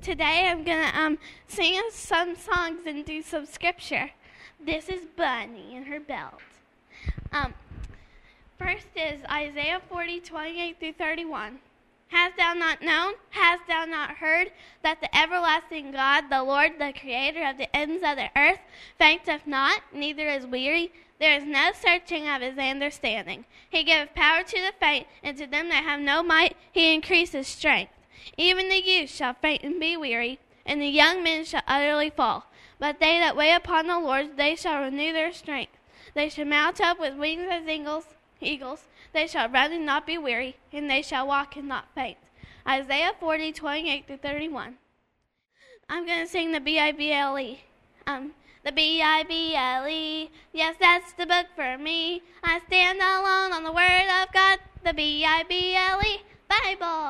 Today I'm going to sing some songs and do some scripture. This is Bunny and her belt. First is Isaiah 40:28-31. Hast thou not known, hast thou not heard, that the everlasting God, the Lord, the creator of the ends of the earth, fainteth not, neither is weary? There is no searching of his understanding. He giveth power to the faint, and to them that have no might he increaseth strength. Even the youth shall faint and be weary, and the young men shall utterly fall. But they that wait upon the Lord, they shall renew their strength. They shall mount up with wings as eagles. They shall run and not be weary, and they shall walk and not faint. Isaiah 40:28-31. I'm going to sing the B-I-B-L-E. The B-I-B-L-E, yes, that's the book for me. I stand alone on the Word of God, the B-I-B-L-E, Bible.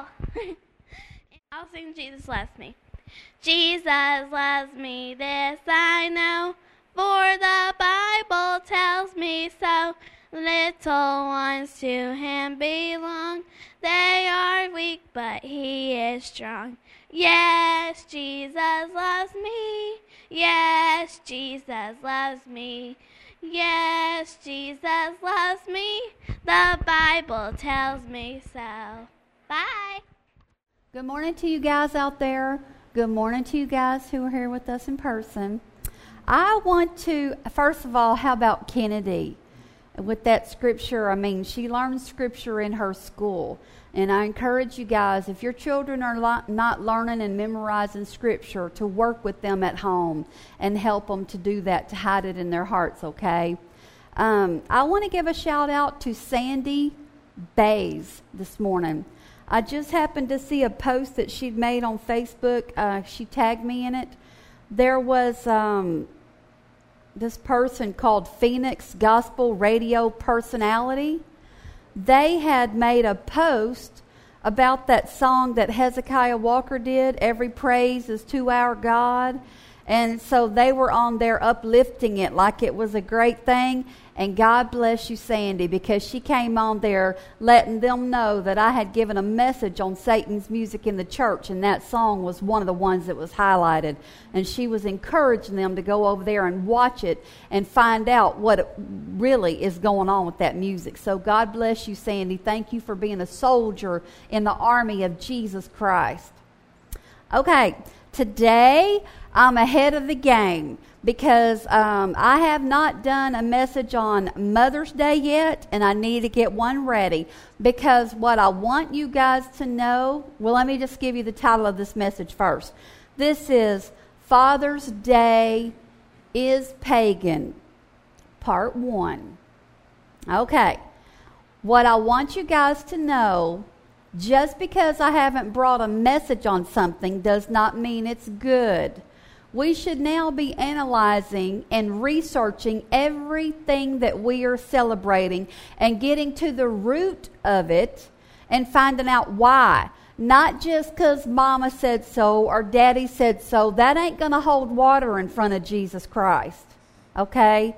I'll sing Jesus Loves Me. Jesus loves me, this I know, for the Bible tells me so. Little ones to him belong. They are weak, but he is strong. Yes, Jesus loves me. Yes, Jesus loves me. Yes, Jesus loves me. The Bible tells me so. Bye. Good morning to you guys out there. Good morning to you guys who are here with us in person. I want to, first of all, how about Kennedy? With that scripture, she learns scripture in her school. And I encourage you guys, if your children are not learning and memorizing scripture, to work with them at home and help them to do that, to hide it in their hearts, okay? I want to give a shout out to Sandy Bays this morning. I just happened to see a post that she'd made on Facebook. She tagged me in it. There was this person called Phoenix Gospel Radio Personality. They had made a post about that song that Hezekiah Walker did, Every Praise is to Our God. And so they were on there uplifting it like it was a great thing. And God bless you, Sandy, because she came on there letting them know that I had given a message on Satan's music in the church, and that song was one of the ones that was highlighted. And she was encouraging them to go over there and watch it and find out what really is going on with that music. So God bless you, Sandy. Thank you for being a soldier in the army of Jesus Christ. Okay, today I'm ahead of the game, because I have not done a message on Mother's Day yet, and I need to get one ready. Because what I want you guys to know, well, let me just give you the title of this message first. This is Father's Day is Pagan, Part 1. Okay, what I want you guys to know, just because I haven't brought a message on something does not mean it's good. We should now be analyzing and researching everything that we are celebrating and getting to the root of it and finding out why. Not just because Mama said so or Daddy said so. That ain't going to hold water in front of Jesus Christ. Okay?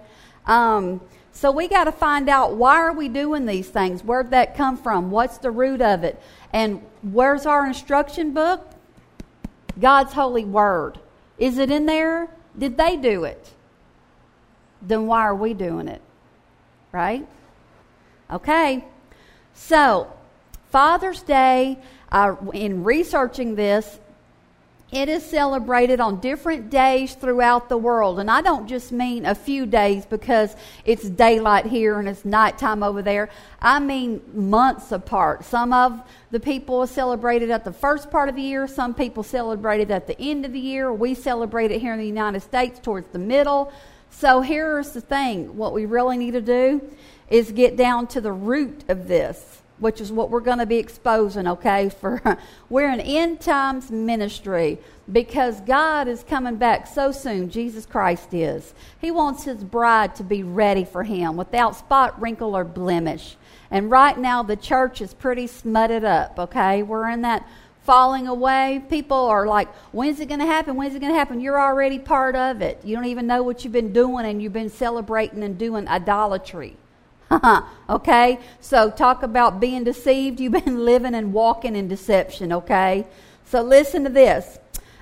So we got to find out, why are we doing these things? Where'd that come from? What's the root of it? And where's our instruction book? God's holy word. Is it in there? Did they do it? Then why are we doing it? Right? Okay. So, Father's Day, in researching this, it is celebrated on different days throughout the world. And I don't just mean a few days because it's daylight here and it's nighttime over there. I mean months apart. Some of the people celebrate it at the first part of the year. Some people celebrate it at the end of the year. We celebrate it here in the United States towards the middle. So here's the thing. What we really need to do is get down to the root of this, which is what we're going to be exposing, okay? We're an end times ministry because God is coming back so soon. Jesus Christ is. He wants his bride to be ready for him without spot, wrinkle, or blemish. And right now the church is pretty smutted up, okay? We're in that falling away. People are like, when's it going to happen? When's it going to happen? You're already part of it. You don't even know what you've been doing, and you've been celebrating and doing idolatry. Okay, so talk about being deceived. You've been living and walking in deception, okay? So listen to this.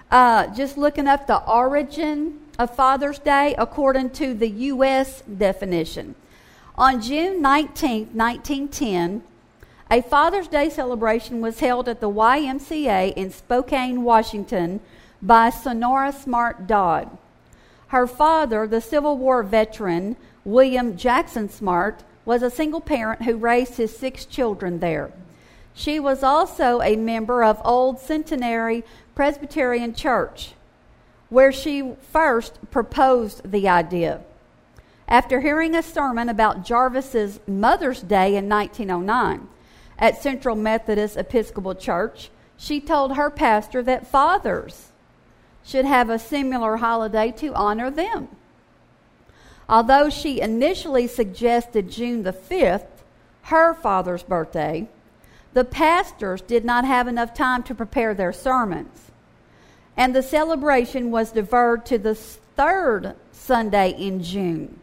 just looking up the origin of Father's Day according to the U.S. definition. On June 19, 1910, a Father's Day celebration was held at the YMCA in Spokane, Washington by Sonora Smart Dodd. Her father, the Civil War veteran William Jackson Smart, was a single parent who raised his 6 children there. She was also a member of Old Centenary Presbyterian Church, where she first proposed the idea. After hearing a sermon about Jarvis's Mother's Day in 1909 at Central Methodist Episcopal Church, she told her pastor that fathers should have a similar holiday to honor them. Although she initially suggested June the 5th, her father's birthday, the pastors did not have enough time to prepare their sermons, and the celebration was deferred to the 3rd Sunday in June.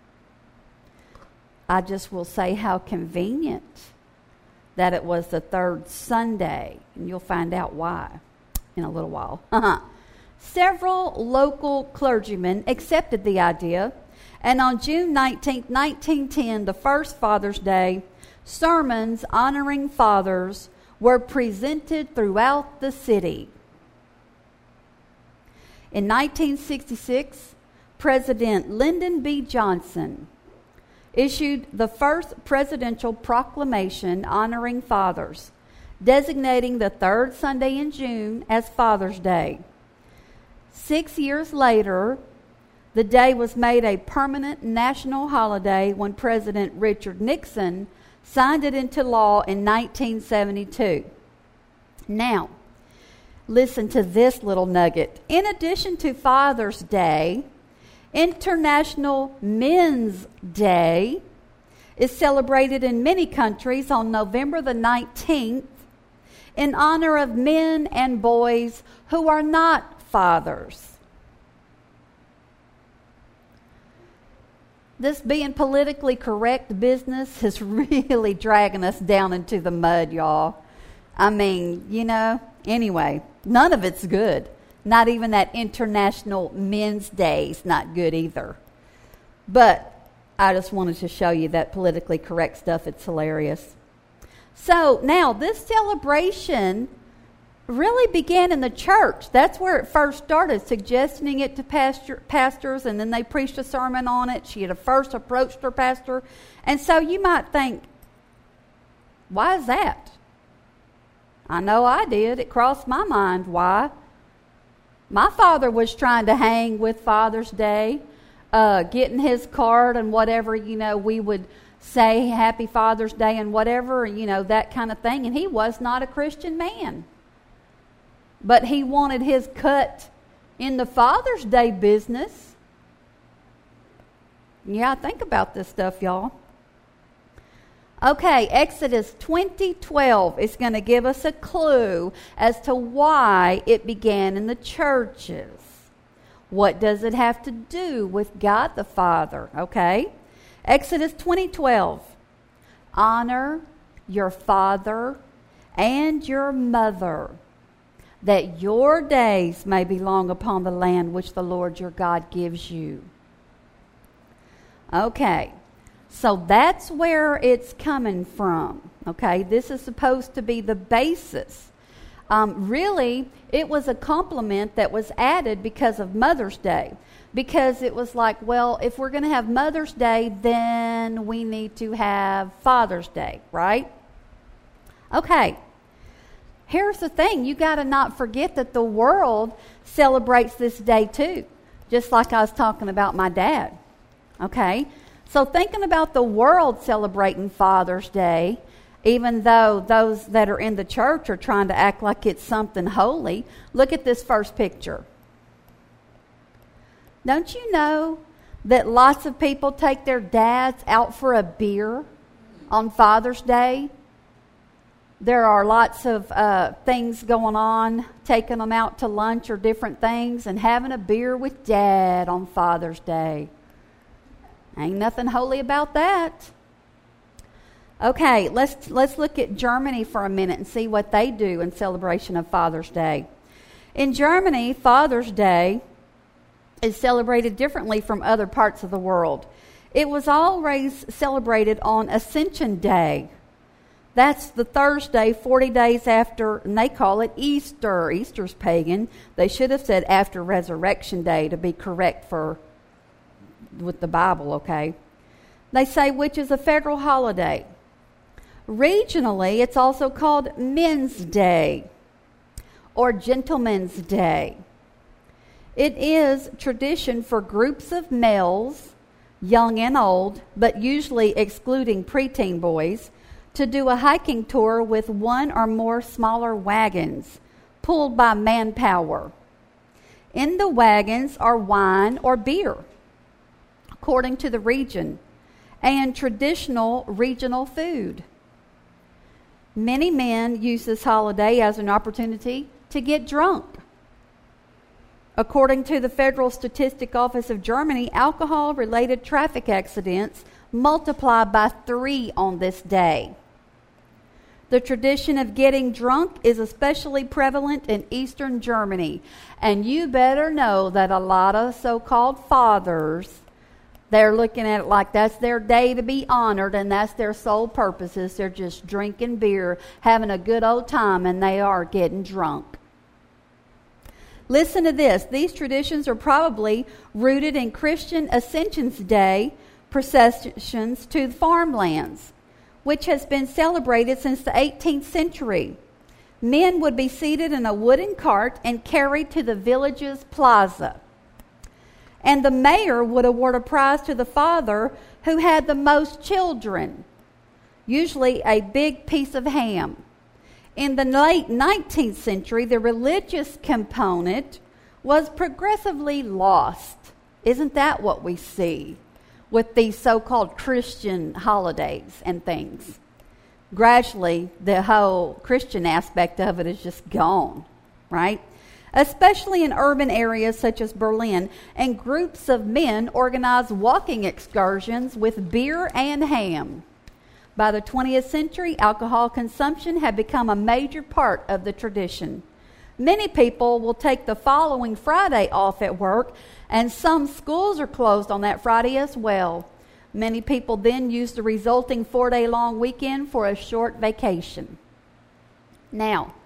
I just will say how convenient that it was the 3rd Sunday, and you'll find out why in a little while. Several local clergymen accepted the idea, and on June 19, 1910, the first Father's Day, sermons honoring fathers were presented throughout the city. In 1966, President Lyndon B. Johnson issued the first presidential proclamation honoring fathers, designating the 3rd Sunday in June as Father's Day. 6 years later, the day was made a permanent national holiday when President Richard Nixon signed it into law in 1972. Now, listen to this little nugget. In addition to Father's Day, International Men's Day is celebrated in many countries on November the 19th in honor of men and boys who are not fathers. This being politically correct business is really dragging us down into the mud, y'all. I mean, anyway, none of it's good. Not even that International Men's Day is not good either. But I just wanted to show you that politically correct stuff. It's hilarious. So now this celebration really began in the church. That's where it first started, suggesting it to pastors, and then they preached a sermon on it. She had first approached her pastor. And so you might think, why is that? I know I did. It crossed my mind. Why? My father was trying to hang with Father's Day, getting his card and whatever, we would say Happy Father's Day and whatever, that kind of thing. And he was not a Christian man. But he wanted his cut in the Father's Day business. Yeah, think about this stuff, y'all. Okay, Exodus 20:12 is going to give us a clue as to why it began in the churches. What does it have to do with God the Father? Okay, Exodus 20:12. Honor your father and your mother, that your days may be long upon the land which the Lord your God gives you. Okay, so that's where it's coming from. Okay, this is supposed to be the basis. Really, it was a compliment that was added because of Mother's Day. Because it was like, well, if we're going to have Mother's Day, then we need to have Father's Day, right? Okay. Here's the thing. You got to not forget that the world celebrates this day too. Just like I was talking about my dad. Okay? So thinking about the world celebrating Father's Day, even though those that are in the church are trying to act like it's something holy, look at this first picture. Don't you know that lots of people take their dads out for a beer on Father's Day? There are lots of things going on, taking them out to lunch or different things and having a beer with Dad on Father's Day. Ain't nothing holy about that. Okay, let's look at Germany for a minute and see what they do in celebration of Father's Day. In Germany, Father's Day is celebrated differently from other parts of the world. It was always celebrated on Ascension Day. That's the Thursday, 40 days after, and they call it Easter. Easter's pagan. They should have said after Resurrection Day to be correct with the Bible, okay? They say which is a federal holiday. Regionally, it's also called Men's Day or Gentleman's Day. It is tradition for groups of males, young and old, but usually excluding preteen boys, to do a hiking tour with one or more smaller wagons pulled by manpower. In the wagons are wine or beer, according to the region, and traditional regional food. Many men use this holiday as an opportunity to get drunk. According to the Federal Statistic Office of Germany, alcohol-related traffic accidents multiply by 3 on this day. The tradition of getting drunk is especially prevalent in Eastern Germany. And you better know that a lot of so-called fathers, they're looking at it like that's their day to be honored and that's their sole purposes. They're just drinking beer, having a good old time, and they are getting drunk. Listen to this. These traditions are probably rooted in Christian Ascension's Day processions to the farmlands, which has been celebrated since the 18th century. Men would be seated in a wooden cart and carried to the village's plaza. And the mayor would award a prize to the father who had the most children, usually a big piece of ham. In the late 19th century, the religious component was progressively lost. Isn't that what we see with these so-called Christian holidays and things? Gradually, the whole Christian aspect of it is just gone, right? Especially in urban areas such as Berlin, and groups of men organize walking excursions with beer and ham. By the 20th century, alcohol consumption had become a major part of the tradition. Many people will take the following Friday off at work, and some schools are closed on that Friday as well. Many people then use the resulting 4-day-long weekend for a short vacation. Now,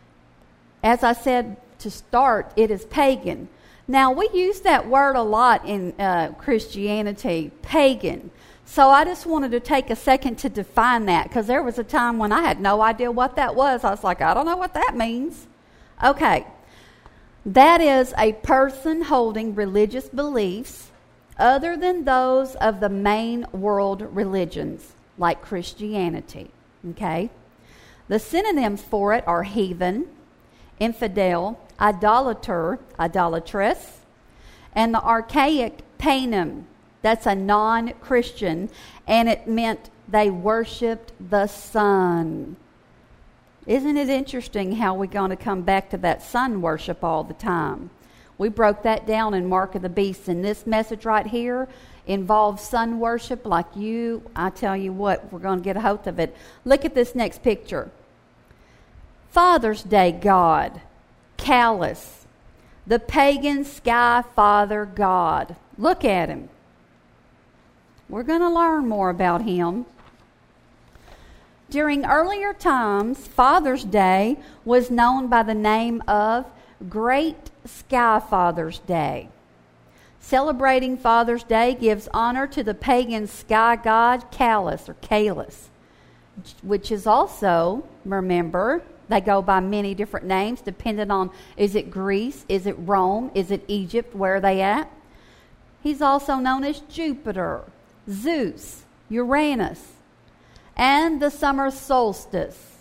as I said to start, it is pagan. Now, we use that word a lot in Christianity, pagan. So I just wanted to take a second to define that, because there was a time when I had no idea what that was. I was like, I don't know what that means. Okay, that is a person holding religious beliefs other than those of the main world religions, like Christianity. Okay, the synonyms for it are heathen, infidel, idolater, idolatress, and the archaic pagan. That's a non-Christian, and it meant they worshipped the sun. Isn't it interesting how we're going to come back to that sun worship all the time? We broke that down in Mark of the Beast, and this message right here involves sun worship like I tell you what, we're going to get a hold of it. Look at this next picture. Father's Day God, Callus, the pagan sky father god. Look at him. We're going to learn more about him. During earlier times, Father's Day was known by the name of Great Sky Father's Day. Celebrating Father's Day gives honor to the pagan sky god Callus, which is also, remember, they go by many different names depending on, is it Greece, is it Rome, is it Egypt, where are they at? He's also known as Jupiter, Zeus, Uranus, and the summer solstice.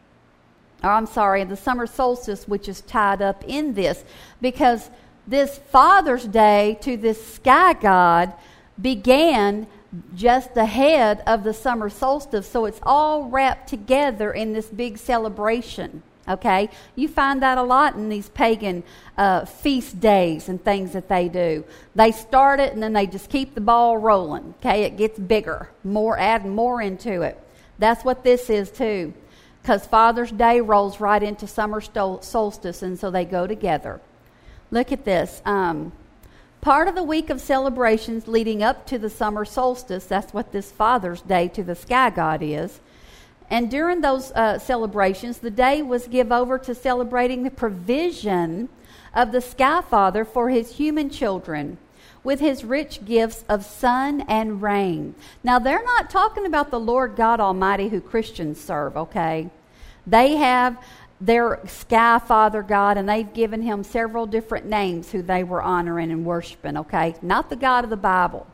The summer solstice, which is tied up in this, because this Father's Day to this sky god began just ahead of the summer solstice, so it's all wrapped together in this big celebration. Okay, you find that a lot in these pagan feast days and things that they do. They start it and then they just keep the ball rolling. Okay, it gets bigger, add more into it. That's what this is too. because Father's Day rolls right into summer solstice, and so they go together. Look at this. Part of the week of celebrations leading up to the summer solstice, that's what this Father's Day to the sky god is. And during those celebrations, the day was given over to celebrating the provision of the Sky Father for his human children with his rich gifts of sun and rain. Now, they're not talking about the Lord God Almighty who Christians serve, okay? They have their Sky Father God, and they've given him several different names who they were honoring and worshiping, okay? Not the God of the Bible.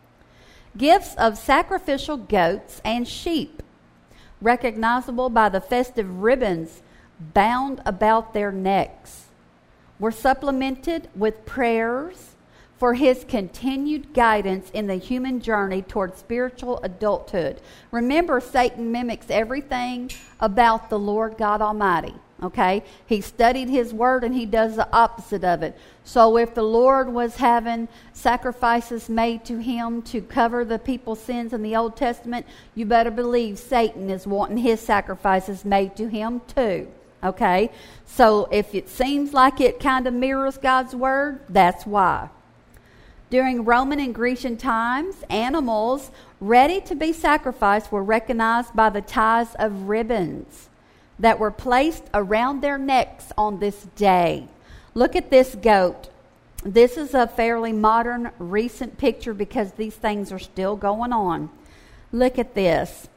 Gifts of sacrificial goats and sheep, recognizable by the festive ribbons bound about their necks, were supplemented with prayers for his continued guidance in the human journey toward spiritual adulthood. Remember, Satan mimics everything about the Lord God Almighty, okay? He studied his word and he does the opposite of it. So if the Lord was having sacrifices made to him to cover the people's sins in the Old Testament, you better believe Satan is wanting his sacrifices made to him too, okay? So if it seems like it kind of mirrors God's word, that's why. During Roman and Grecian times, animals ready to be sacrificed were recognized by the ties of ribbons that were placed around their necks on this day. Look at this goat. This is a fairly modern, recent picture because these things are still going on. Look at this.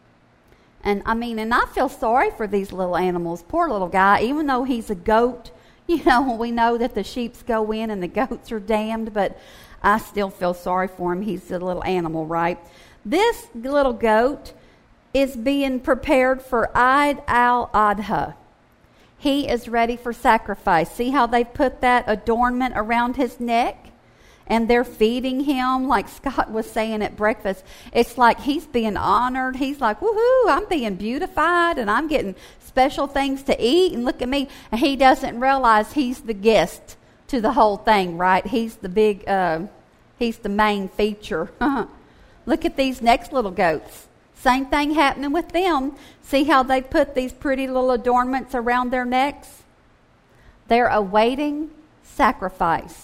And I feel sorry for these little animals. Poor little guy, even though he's a goat. You know, we know that the sheep go in and the goats are damned, but I still feel sorry for him. He's a little animal, right? This little goat is being prepared for Eid al-Adha. He is ready for sacrifice. See how they put that adornment around his neck? And they're feeding him, like Scott was saying at breakfast. It's like he's being honored. He's like, woohoo, I'm being beautified and I'm getting special things to eat. And look at me. And he doesn't realize he's the guest to the whole thing, right? He's the big, he's the main feature. Look at these next little goats. Same thing happening with them. See how they put these pretty little adornments around their necks? They're awaiting sacrifice.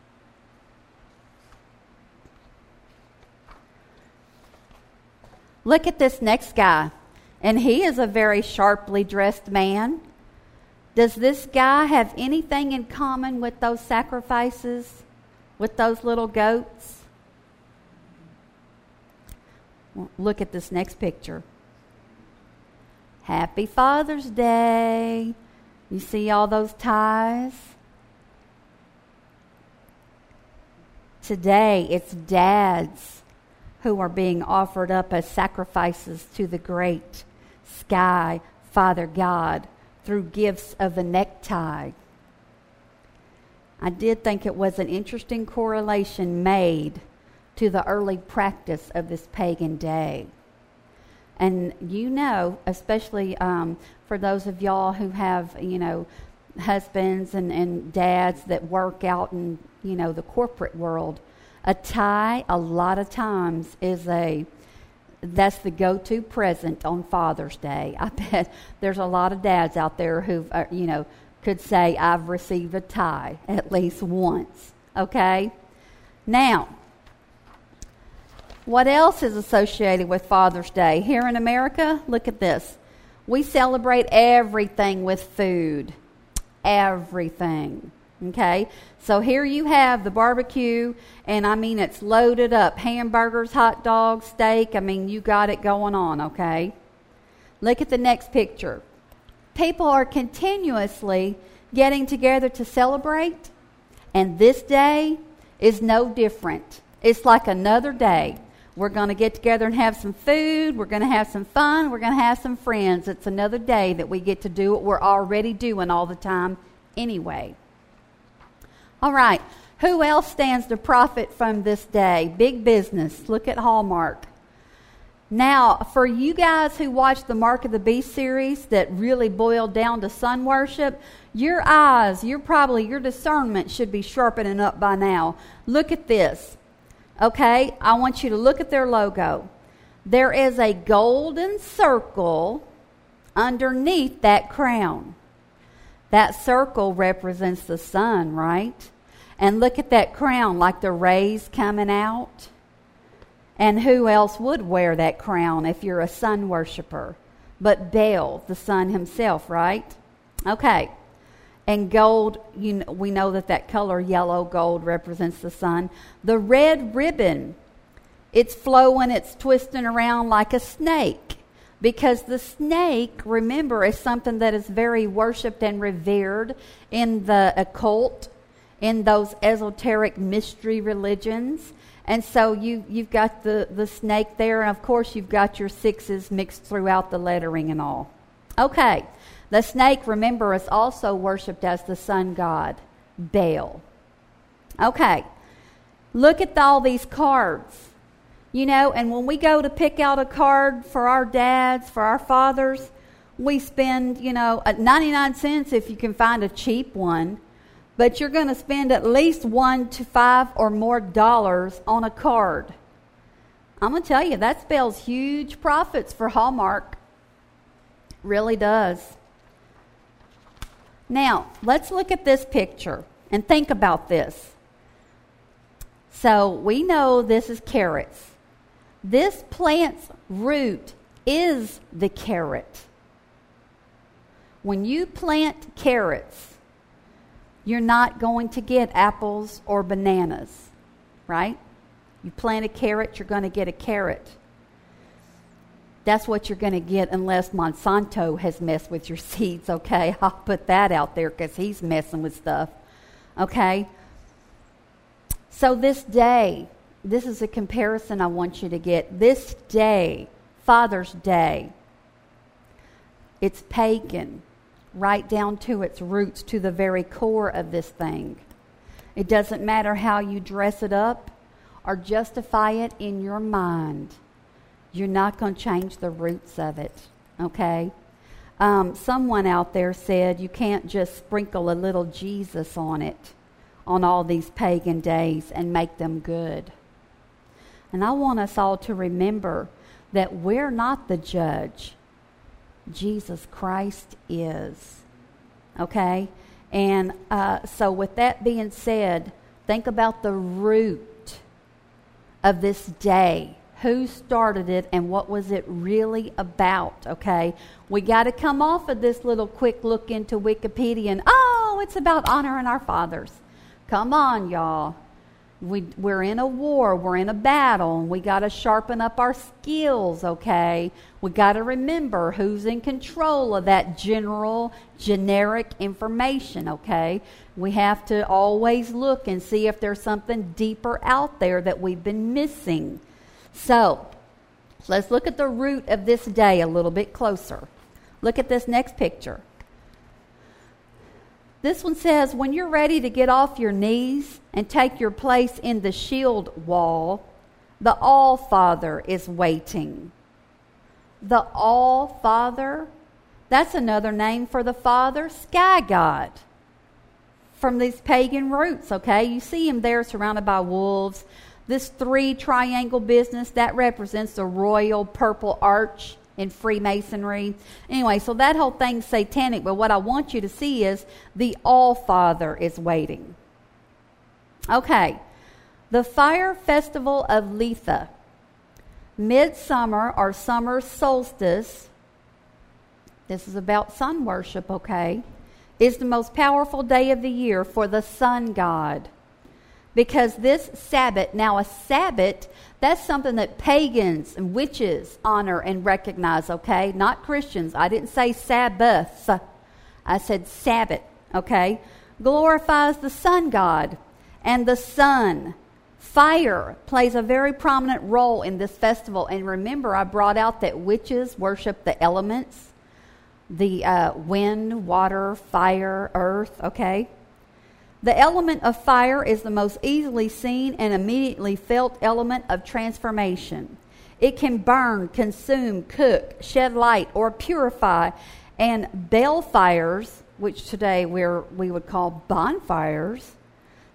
Look at this next guy, and he is a very sharply dressed man. Does this guy have anything in common with those sacrifices, with those little goats? Well, look at this next picture. Happy Father's Day. You see all those ties? Today, it's dads who are being offered up as sacrifices to the great Sky Father God through gifts of the necktie. I did think it was an interesting correlation made to the early practice of this pagan day. And you know, especially for those of y'all who have, husbands and dads that work out in, the corporate world, a tie, a lot of times, that's the go-to present on Father's Day. I bet there's a lot of dads out there who, could say, I've received a tie at least once. Okay? Now, what else is associated with Father's Day? Here in America, look at this. We celebrate everything with food. Everything. Okay, so here you have the barbecue, and it's loaded up. Hamburgers, hot dogs, steak. You got it going on, okay? Look at the next picture. People are continuously getting together to celebrate, and this day is no different. It's like another day. We're going to get together and have some food. We're going to have some fun. We're going to have some friends. It's another day that we get to do what we're already doing all the time anyway. All right, who else stands to profit from this day? Big business. Look at Hallmark. Now, for you guys who watch the Mark of the Beast series that really boiled down to sun worship, your eyes, your discernment should be sharpening up by now. Look at this. Okay, I want you to look at their logo. There is a golden circle underneath that crown. That circle represents the sun, right? And look at that crown, like the rays coming out. And who else would wear that crown if you're a sun worshiper? But Baal, the sun himself, right? Okay. And gold, we know that color yellow gold represents the sun. The red ribbon, it's flowing, it's twisting around like a snake. Because the snake, remember, is something that is very worshipped and revered in the occult, in those esoteric mystery religions. And so you've got the snake there, and of course you've got your sixes mixed throughout the lettering and all. Okay, the snake, remember, is also worshipped as the sun god, Baal. Okay, look at all these cards. And when we go to pick out a card for our dads, for our fathers, we spend, 99 cents if you can find a cheap one. But you're going to spend at least $1 to $5 or more on a card. I'm going to tell you, that spells huge profits for Hallmark. Really does. Now, let's look at this picture and think about this. So, we know this is carrots. This plant's root is the carrot. When you plant carrots, you're not going to get apples or bananas, right? You plant a carrot, you're going to get a carrot. That's what you're going to get unless Monsanto has messed with your seeds, okay? I'll put that out there because he's messing with stuff, okay? So this day, this is a comparison I want you to get. This day, Father's Day, it's pagan, right down to its roots, to the very core of this thing. It doesn't matter how you dress it up or justify it in your mind. You're not going to change the roots of it, okay? Someone out there said you can't just sprinkle a little Jesus on it, on all these pagan days, and make them good. And I want us all to remember that we're not the judge. Jesus Christ is. Okay? And so with that being said, think about the root of this day. Who started it and what was it really about? Okay? We got to come off of this little quick look into Wikipedia and, it's about honoring our fathers. Come on, y'all. We're in a war, we're in a battle, and we got to sharpen up our skills, okay? We got to remember who's in control of that generic information, okay? We have to always look and see if there's something deeper out there that we've been missing. So, let's look at the root of this day a little bit closer. Look at this next picture. This one says, when you're ready to get off your knees and take your place in the shield wall, the All-Father is waiting. The All-Father, that's another name for the Father, Sky God. From these pagan roots, okay? You see him there surrounded by wolves. This 3 triangle business, that represents the royal purple arch in Freemasonry. Anyway, so that whole thing's satanic, but what I want you to see is the All-Father is waiting. Okay, the Fire Festival of Letha, midsummer or summer solstice, this is about sun worship, okay, is the most powerful day of the year for the sun god. Because this Sabbath, now a Sabbath, that's something that pagans and witches honor and recognize, okay? Not Christians. I didn't say Sabbath. I said Sabbath, okay? Glorifies the sun god and the sun. Fire plays a very prominent role in this festival. And remember, I brought out that witches worship the elements, the wind, water, fire, earth, okay? The element of fire is the most easily seen and immediately felt element of transformation. It can burn, consume, cook, shed light, or purify. And balefires, which today we would call bonfires,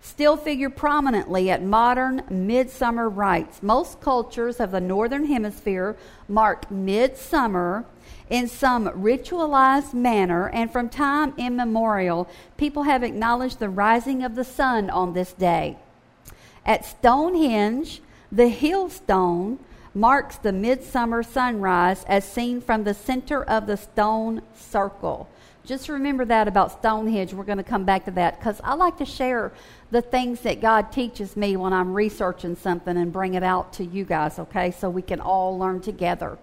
still figure prominently at modern midsummer rites. Most cultures of the Northern Hemisphere mark midsummer in some ritualized manner, and from time immemorial, people have acknowledged the rising of the sun on this day. At Stonehenge, the hill stone marks the midsummer sunrise as seen from the center of the stone circle. Just remember that about Stonehenge. We're going to come back to that because I like to share the things that God teaches me when I'm researching something and bring it out to you guys, okay, so we can all learn together.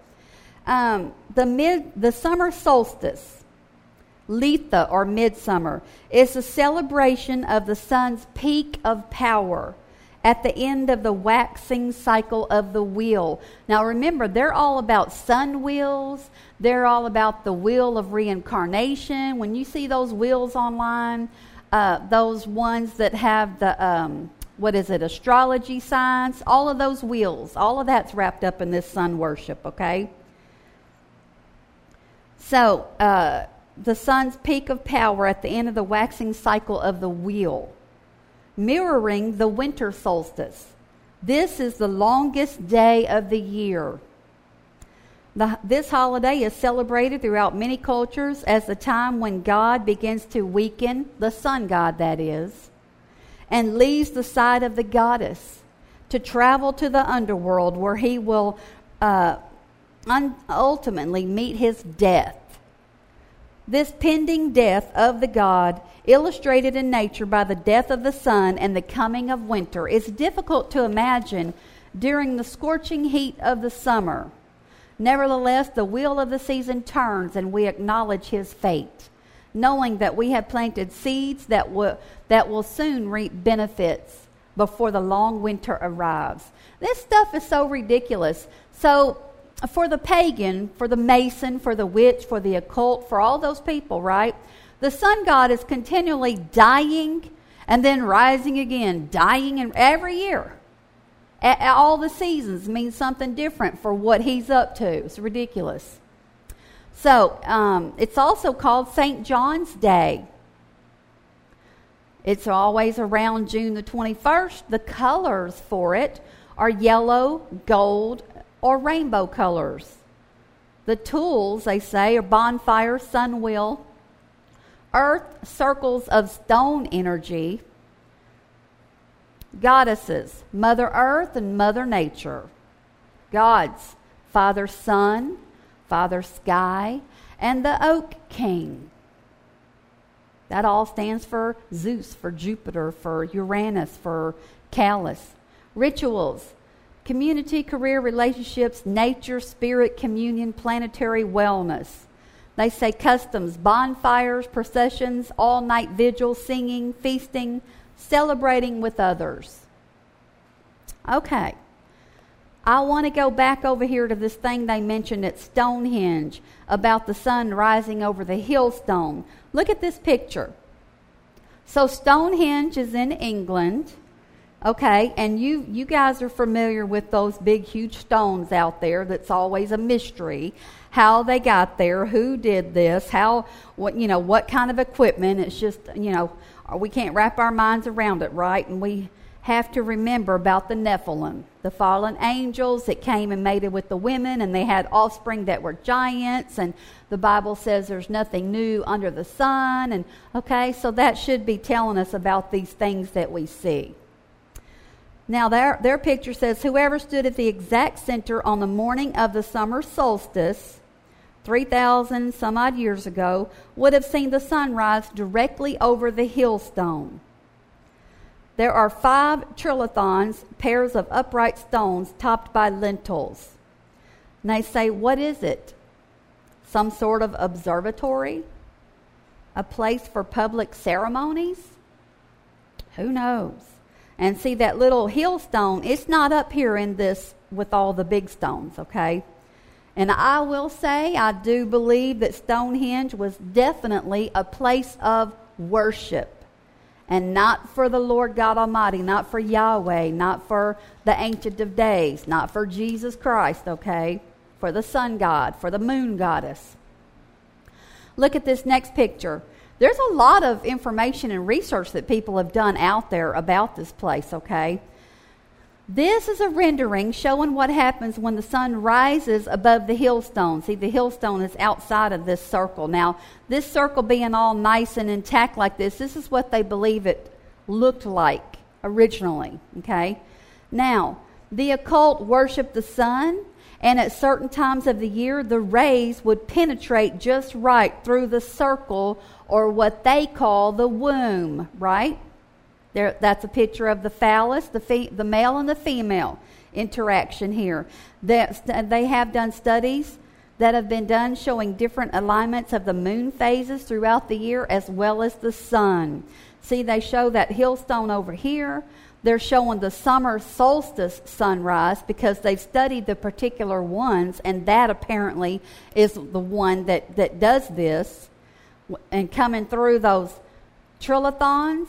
The summer solstice, Letha or midsummer, is a celebration of the sun's peak of power at the end of the waxing cycle of the wheel. Now remember, they're all about sun wheels. They're all about the wheel of reincarnation. When you see those wheels online, those ones that have the, astrology signs, all of those wheels, all of that's wrapped up in this sun worship, okay? So, the sun's peak of power at the end of the waxing cycle of the wheel, mirroring the winter solstice. This is the longest day of the year. This holiday is celebrated throughout many cultures as the time when God begins to weaken, the sun god that is, and leaves the side of the goddess to travel to the underworld where he will ultimately meet his death. This pending death of the god, illustrated in nature by the death of the sun and the coming of winter, is difficult to imagine during the scorching heat of the summer. Nevertheless, the wheel of the season turns and we acknowledge his fate, knowing that we have planted seeds that will soon reap benefits before the long winter arrives. This stuff is so ridiculous. So, for the pagan, for the mason, for the witch, for the occult, for all those people, right? The sun god is continually dying and then rising again, dying every year. All the seasons mean something different for what he's up to. It's ridiculous. So, it's also called St. John's Day. It's always around June the 21st. The colors for it are yellow, gold, or rainbow colors. The tools, they say, are bonfire, sun wheel, earth, circles of stone energy, goddesses, Mother Earth and Mother Nature, gods, Father Sun, Father Sky, and the Oak King. That all stands for Zeus, for Jupiter, for Uranus, for Callus. Rituals, community, career, relationships, nature, spirit, communion, planetary wellness. They say customs, bonfires, processions, all-night vigils, singing, feasting, celebrating with others. Okay. I want to go back over here to this thing they mentioned at Stonehenge about the sun rising over the hill stone. Look at this picture. So Stonehenge is in England. Okay, and you guys are familiar with those big, huge stones out there. That's always a mystery. How they got there, who did this, what kind of equipment. It's just, we can't wrap our minds around it, right? And we have to remember about the Nephilim, the fallen angels that came and mated with the women, and they had offspring that were giants. And the Bible says there's nothing new under the sun. And okay, so that should be telling us about these things that we see. Now, their picture says, whoever stood at the exact center on the morning of the summer solstice, 3,000 some odd years ago, would have seen the sun rise directly over the hill stone. There are 5 trilithons, pairs of upright stones topped by lintels. And they say, what is it? Some sort of observatory? A place for public ceremonies? Who knows? And see that little hill stone, it's not up here in this with all the big stones, okay? And I will say, I do believe that Stonehenge was definitely a place of worship. And not for the Lord God Almighty, not for Yahweh, not for the Ancient of Days, not for Jesus Christ, okay? For the sun god, for the moon goddess. Look at this next picture. there's a lot of information and research that people have done out there about this place, okay? This is a rendering showing what happens when the sun rises above the hillstone. See, the hillstone is outside of this circle. Now, this circle being all nice and intact like this is what they believe it looked like originally, okay? Now, the occult worshiped the sun, and at certain times of the year, the rays would penetrate just right through the circle, or what they call the womb, right? There, that's a picture of the phallus, the male and the female interaction here. They have done studies that have been done showing different alignments of the moon phases throughout the year as well as the sun. See, they show that hillstone over here. They're showing the summer solstice sunrise because they've studied the particular ones, and that apparently is the one that does this. And coming through those trilithons,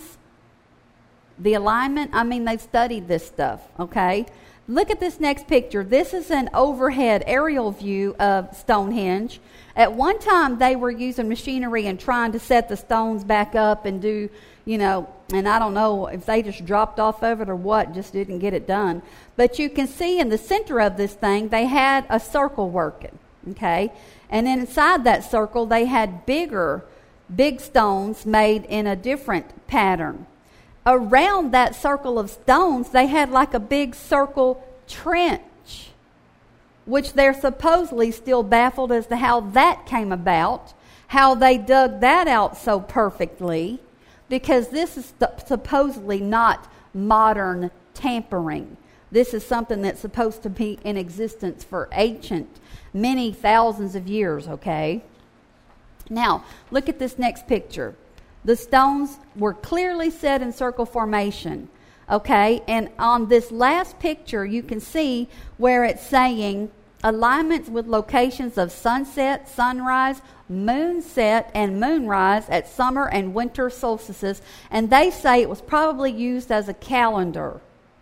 the alignment, I mean, they've studied this stuff, okay? Look at this next picture. This is an overhead aerial view of Stonehenge. At one time, they were using machinery and trying to set the stones back up and do, and I don't know if they just dropped off of it or what, just didn't get it done. But you can see in the center of this thing, they had a circle working, okay? And then inside that circle, they had big stones made in a different pattern. Around that circle of stones, they had like a big circle trench, which they're supposedly still baffled as to how that came about, how they dug that out so perfectly, because this is supposedly not modern tampering. This is something that's supposed to be in existence for many thousands of years, okay? Now, look at this next picture. The stones were clearly set in circle formation, okay? And on this last picture, you can see where it's saying alignments with locations of sunset, sunrise, moonset, and moonrise at summer and winter solstices. And they say it was probably used as a calendar.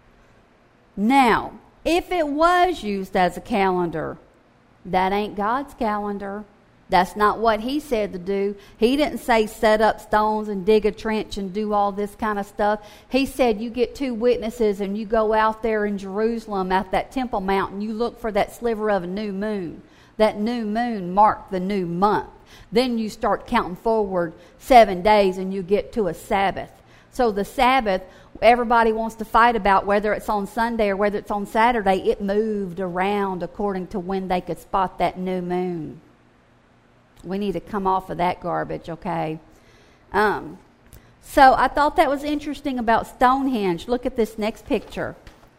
Now, if it was used as a calendar, that ain't God's calendar. That's not what he said to do. He didn't say set up stones and dig a trench and do all this kind of stuff. He said you get 2 witnesses and you go out there in Jerusalem at that Temple Mount and you look for that sliver of a new moon. That new moon marked the new month. Then you start counting forward 7 days and you get to a Sabbath. So the Sabbath, everybody wants to fight about whether it's on Sunday or whether it's on Saturday. It moved around according to when they could spot that new moon. We need to come off of that garbage, okay? So I thought that was interesting about Stonehenge. Look at this next picture.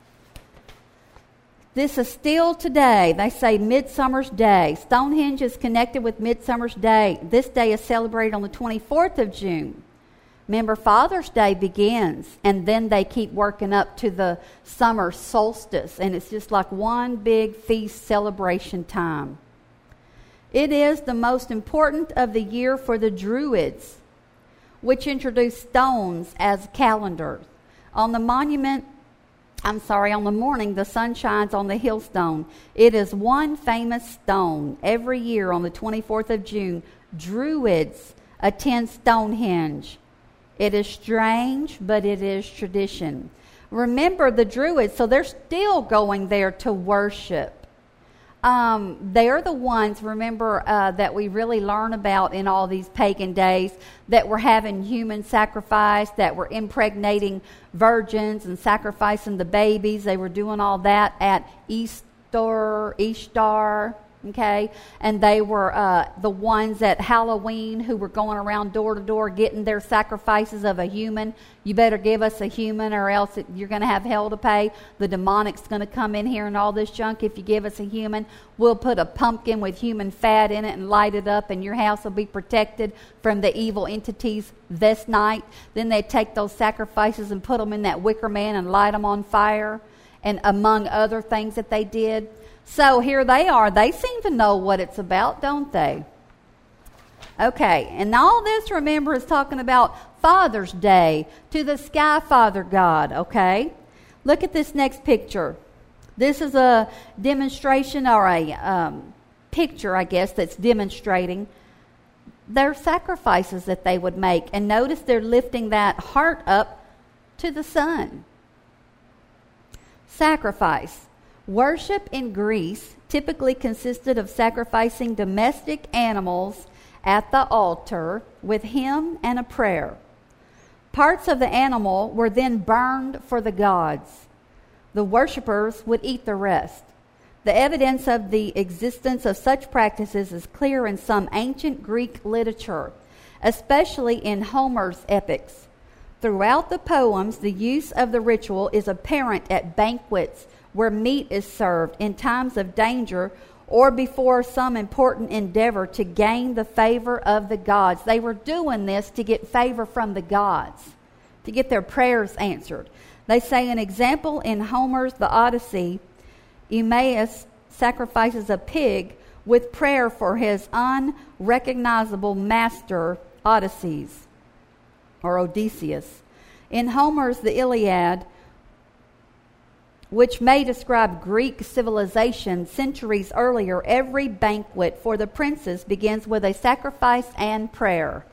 This is still today. They say Midsummer's Day. Stonehenge is connected with Midsummer's Day. This day is celebrated on the 24th of June. Remember, Father's Day begins, and then they keep working up to the summer solstice, and it's just like one big feast celebration time. It is the most important of the year for the Druids, which introduced stones as calendars. On the morning, the sun shines on the hillstone. It is one famous stone. Every year on the 24th of June, Druids attend Stonehenge. It is strange, but it is tradition. Remember the Druids, so they're still going there to worship. They're the ones, remember, that we really learn about in all these pagan days, that were having human sacrifice, that were impregnating virgins and sacrificing the babies. They were doing all that at Ishtar, okay? And they were the ones at Halloween who were going around door to door getting their sacrifices of a human. You better give us a human or else you're going to have hell to pay. The demonic's going to come in here and all this junk. If you give us a human, we'll put a pumpkin with human fat in it and light it up, and your house will be protected from the evil entities this night. Then they'd take those sacrifices and put them in that wicker man and light them on fire, and among other things that they did. So here they are. They seem to know what it's about, don't they? Okay, and all this, remember, is talking about Father's Day to the Sky Father God, okay? Look at this next picture. This is a demonstration or a picture, I guess, that's demonstrating their sacrifices that they would make. And notice they're lifting that heart up to the sun. Sacrifice. Worship in Greece typically consisted of sacrificing domestic animals at the altar with hymn and a prayer. Parts of the animal were then burned for the gods. The worshippers would eat the rest. The evidence of the existence of such practices is clear in some ancient Greek literature, especially in Homer's epics. Throughout the poems, the use of the ritual is apparent at banquets where meat is served in times of danger or before some important endeavor to gain the favor of the gods. They were doing this to get favor from the gods, to get their prayers answered. They say an example in Homer's The Odyssey, Eumaeus sacrifices a pig with prayer for his unrecognizable master, Odysseus. In Homer's The Iliad, which may describe Greek civilization centuries earlier, every banquet for the princes begins with a sacrifice and prayer.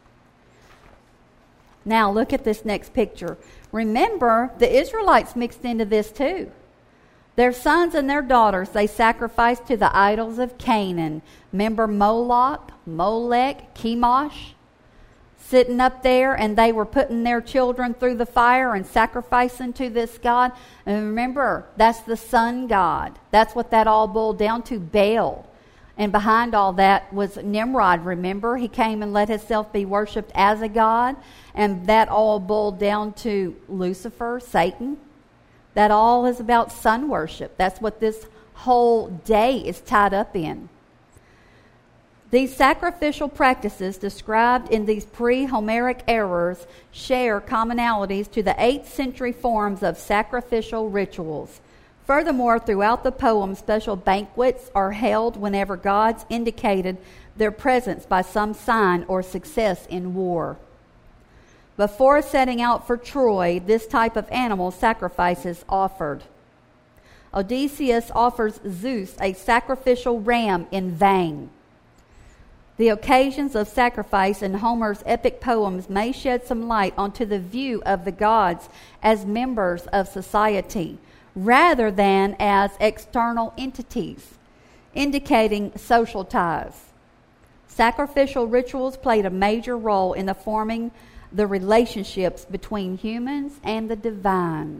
Now look at this next picture. Remember, the Israelites mixed into this too. Their sons and their daughters, they sacrificed to the idols of Canaan. Remember Moloch, Molech, Chemosh? Sitting up there, and they were putting their children through the fire and sacrificing to this god. And remember, that's the sun god. That's what that all boiled down to, Baal. And behind all that was Nimrod, remember? He came and let himself be worshipped as a god. And that all boiled down to Lucifer, Satan. That all is about sun worship. That's what this whole day is tied up in. These sacrificial practices described in these pre-Homeric eras share commonalities to the 8th century forms of sacrificial rituals. Furthermore, throughout the poem, special banquets are held whenever gods indicated their presence by some sign or success in war. Before setting out for Troy, this type of animal sacrifice is offered. Odysseus offers Zeus a sacrificial ram in vain. The occasions of sacrifice in Homer's epic poems may shed some light onto the view of the gods as members of society, rather than as external entities, indicating social ties. Sacrificial rituals played a major role in forming the relationships between humans and the divine.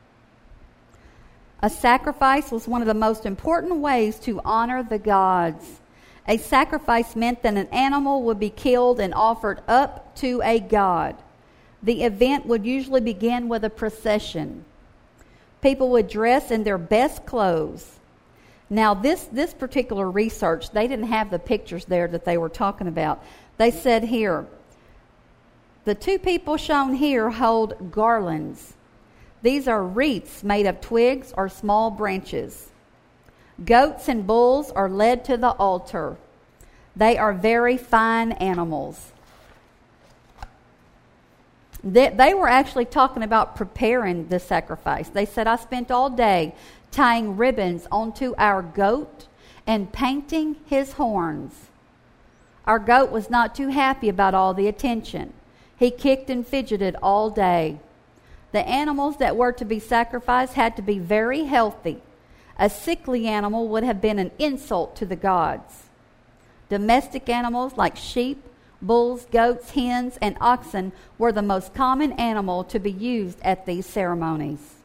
A sacrifice was one of the most important ways to honor the gods. A sacrifice meant that an animal would be killed and offered up to a god. The event would usually begin with a procession. People would dress in their best clothes. Now, this particular research, they didn't have the pictures there that they were talking about. They said here, the two people shown here hold garlands. These are wreaths made of twigs or small branches. Goats and bulls are led to the altar. They are very fine animals. They were actually talking about preparing the sacrifice. They said, I spent all day tying ribbons onto our goat and painting his horns. Our goat was not too happy about all the attention. He kicked and fidgeted all day. The animals that were to be sacrificed had to be very healthy. A sickly animal would have been an insult to the gods. Domestic animals like sheep, bulls, goats, hens, and oxen were the most common animal to be used at these ceremonies.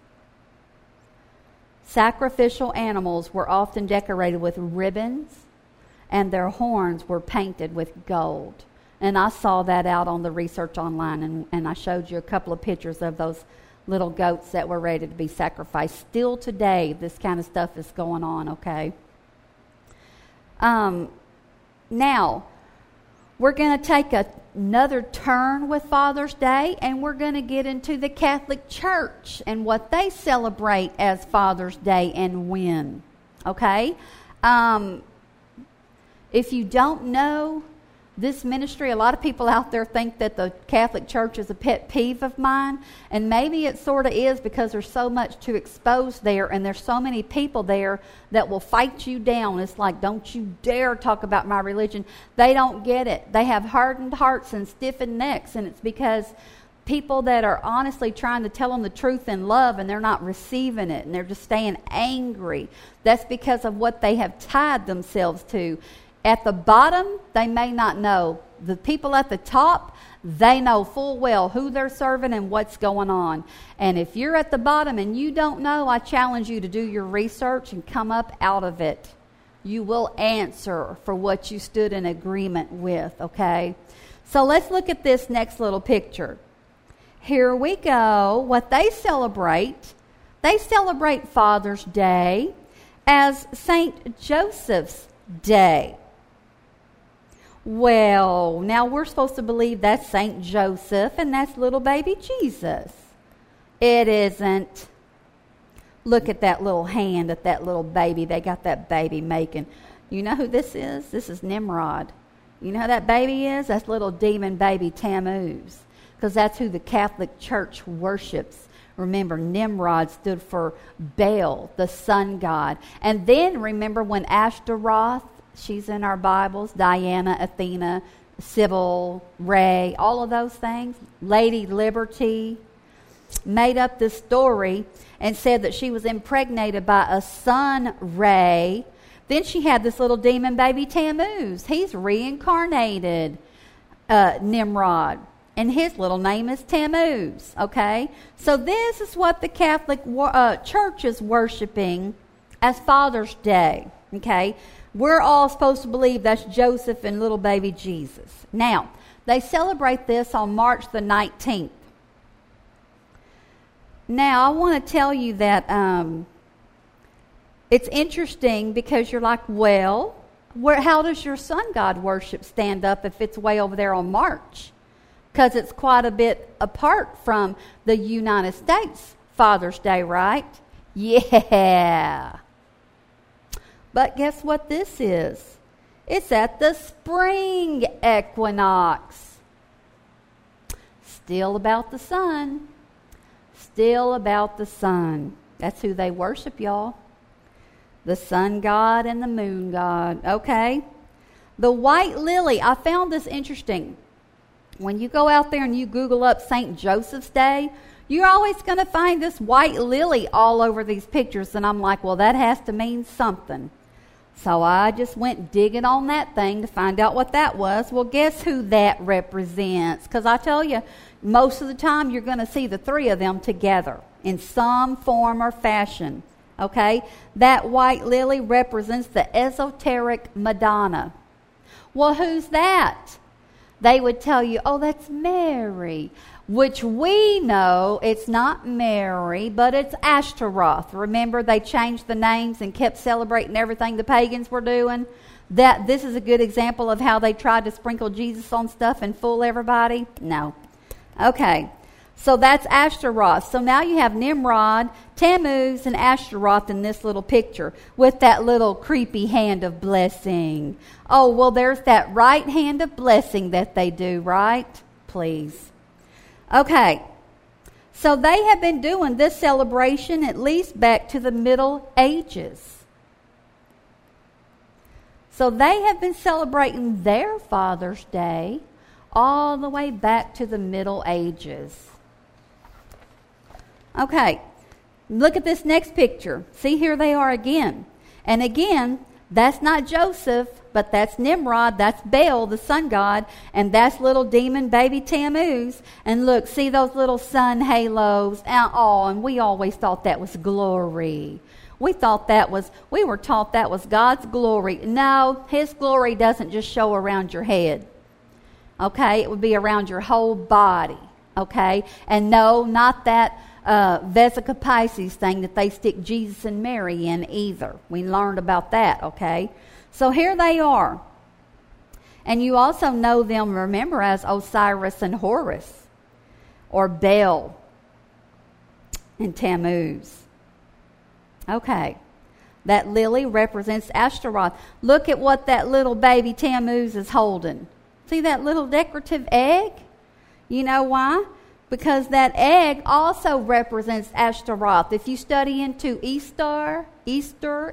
Sacrificial animals were often decorated with ribbons, and their horns were painted with gold. And I saw that out on the research online, and I showed you a couple of pictures of those little goats that were ready to be sacrificed. Still today, this kind of stuff is going on, okay? Now, we're going to take another turn with Father's Day, and we're going to get into the Catholic Church and what they celebrate as Father's Day and when, okay? If you don't know, this ministry, a lot of people out there think that the Catholic Church is a pet peeve of mine, and maybe it sort of is because there's so much to expose there, and there's so many people there that will fight you down. It's like, don't you dare talk about my religion. They don't get it. They have hardened hearts and stiffened necks, and it's because people that are honestly trying to tell them the truth in love, and they're not receiving it, and they're just staying angry. That's because of what they have tied themselves to. At the bottom, they may not know. The people at the top, they know full well who they're serving and what's going on. And if you're at the bottom and you don't know, I challenge you to do your research and come up out of it. You will answer for what you stood in agreement with, okay? So let's look at this next little picture. Here we go. What they celebrate Father's Day as St. Joseph's Day. Well, now we're supposed to believe that's St. Joseph and that's little baby Jesus. It isn't. Look at that little hand at that little baby. They got that baby making. You know who this is? This is Nimrod. You know who that baby is? That's little demon baby Tammuz. Because that's who the Catholic Church worships. Remember, Nimrod stood for Baal, the sun god. And then remember when Ashtaroth, she's in our Bibles, Diana, Athena, Sybil, Ray, all of those things, Lady Liberty, made up this story and said that she was impregnated by a sun ray. Then she had this little demon baby Tammuz. He's reincarnated Nimrod. And his little name is Tammuz, okay? So this is what the Catholic Church is worshiping as Father's Day, okay? We're all supposed to believe that's Joseph and little baby Jesus. Now, they celebrate this on March the 19th. Now, I want to tell you that it's interesting because you're like, well, how does your sun god worship stand up if it's way over there on March? Because it's quite a bit apart from the United States Father's Day, right? Yeah. But guess what this is? It's at the spring equinox. Still about the sun. Still about the sun. That's who they worship, y'all. The sun god and the moon god. Okay. The white lily. I found this interesting. When you go out there and you Google up St. Joseph's Day, you're always going to find this white lily all over these pictures. And I'm like, well, that has to mean something. So I just went digging on that thing to find out what that was. Well, guess who that represents? Because I tell you, most of the time you're going to see the three of them together in some form or fashion. Okay? That white lily represents the esoteric Madonna. Well, who's that? They would tell you, oh, that's Mary, which we know it's not Mary, but it's Ashtaroth. Remember, they changed the names and kept celebrating everything the pagans were doing? This is a good example of how they tried to sprinkle Jesus on stuff and fool everybody? No. Okay, so that's Ashtaroth. So now you have Nimrod, Tammuz, and Ashtaroth in this little picture with that little creepy hand of blessing. Oh, well, there's that right hand of blessing that they do, right? Please. Okay, so they have been doing this celebration at least back to the Middle Ages. So they have been celebrating their Father's Day all the way back to the Middle Ages. Okay, look at this next picture. See, here they are again. And again, that's not Joseph, but that's Nimrod, that's Baal, the sun god, and that's little demon baby Tammuz. And look, see those little sun halos? And we always thought that was glory. We were taught that was God's glory. No, His glory doesn't just show around your head. Okay, it would be around your whole body. Okay, and no, not that Vesica Pisces thing that they stick Jesus and Mary in either. We learned about that, okay? So here they are. And you also know them, remember, as Osiris and Horus, or Baal and Tammuz. Okay, that lily represents Ashtaroth. Look at what that little baby Tammuz is holding. See that little decorative egg? You know why? Because that egg also represents Ashtaroth. If you study into Ishtar, you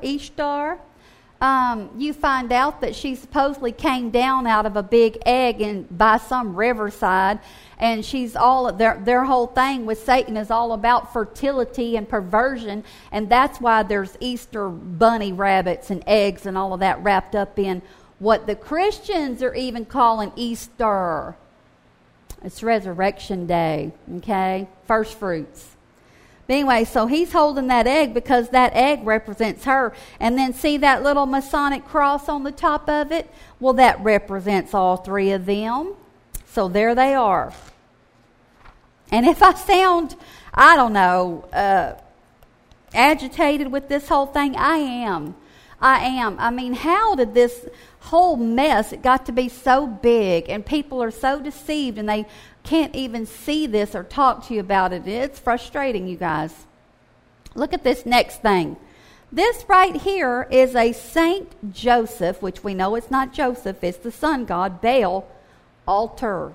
find out that she supposedly came down out of a big egg by some riverside, and she's all their whole thing with Satan is all about fertility and perversion, and that's why there's Easter bunny rabbits and eggs and all of that wrapped up in what the Christians are even calling Easter. It's Resurrection Day, okay? First fruits. But anyway, so he's holding that egg because that egg represents her. And then see that little Masonic cross on the top of it? Well, that represents all three of them. So there they are. And if I sound, I don't know, agitated with this whole thing, I am. I mean, how did this whole mess, it got to be so big, and people are so deceived, and they can't even see this or talk to you about it. It's frustrating, you guys. Look at this next thing. This right here is a Saint Joseph, which we know it's not Joseph, it's the sun god, Baal, altar.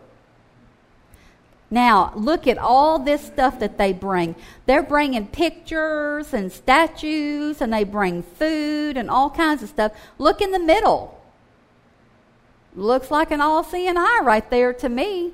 Now, look at all this stuff that they bring. They're bringing pictures and statues, and they bring food and all kinds of stuff. Look in the middle. Looks like an all-seeing eye right there to me.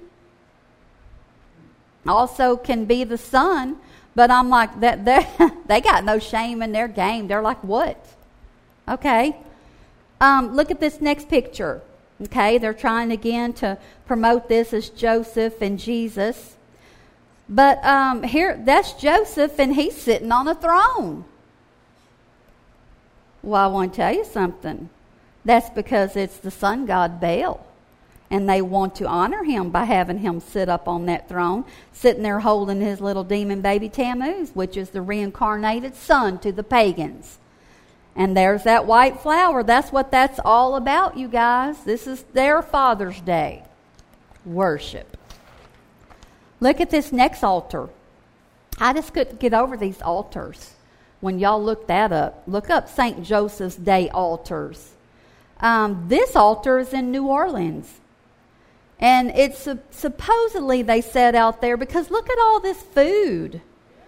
Also can be the sun, but I'm like, they got no shame in their game. They're like, what? Okay. Look at this next picture. Okay, they're trying again to promote this as Joseph and Jesus. But here, that's Joseph, and he's sitting on a throne. Well, I want to tell you something. That's because it's the sun god Baal. And they want to honor him by having him sit up on that throne, sitting there holding his little demon baby Tammuz, which is the reincarnated sun to the pagans. And there's that white flower. That's what that's all about, you guys. This is their Father's Day. Worship. Look at this next altar. I just couldn't get over these altars. When y'all look that up, look up St. Joseph's Day altars. This altar is in New Orleans. And it's supposedly, they said out there, because look at all this food.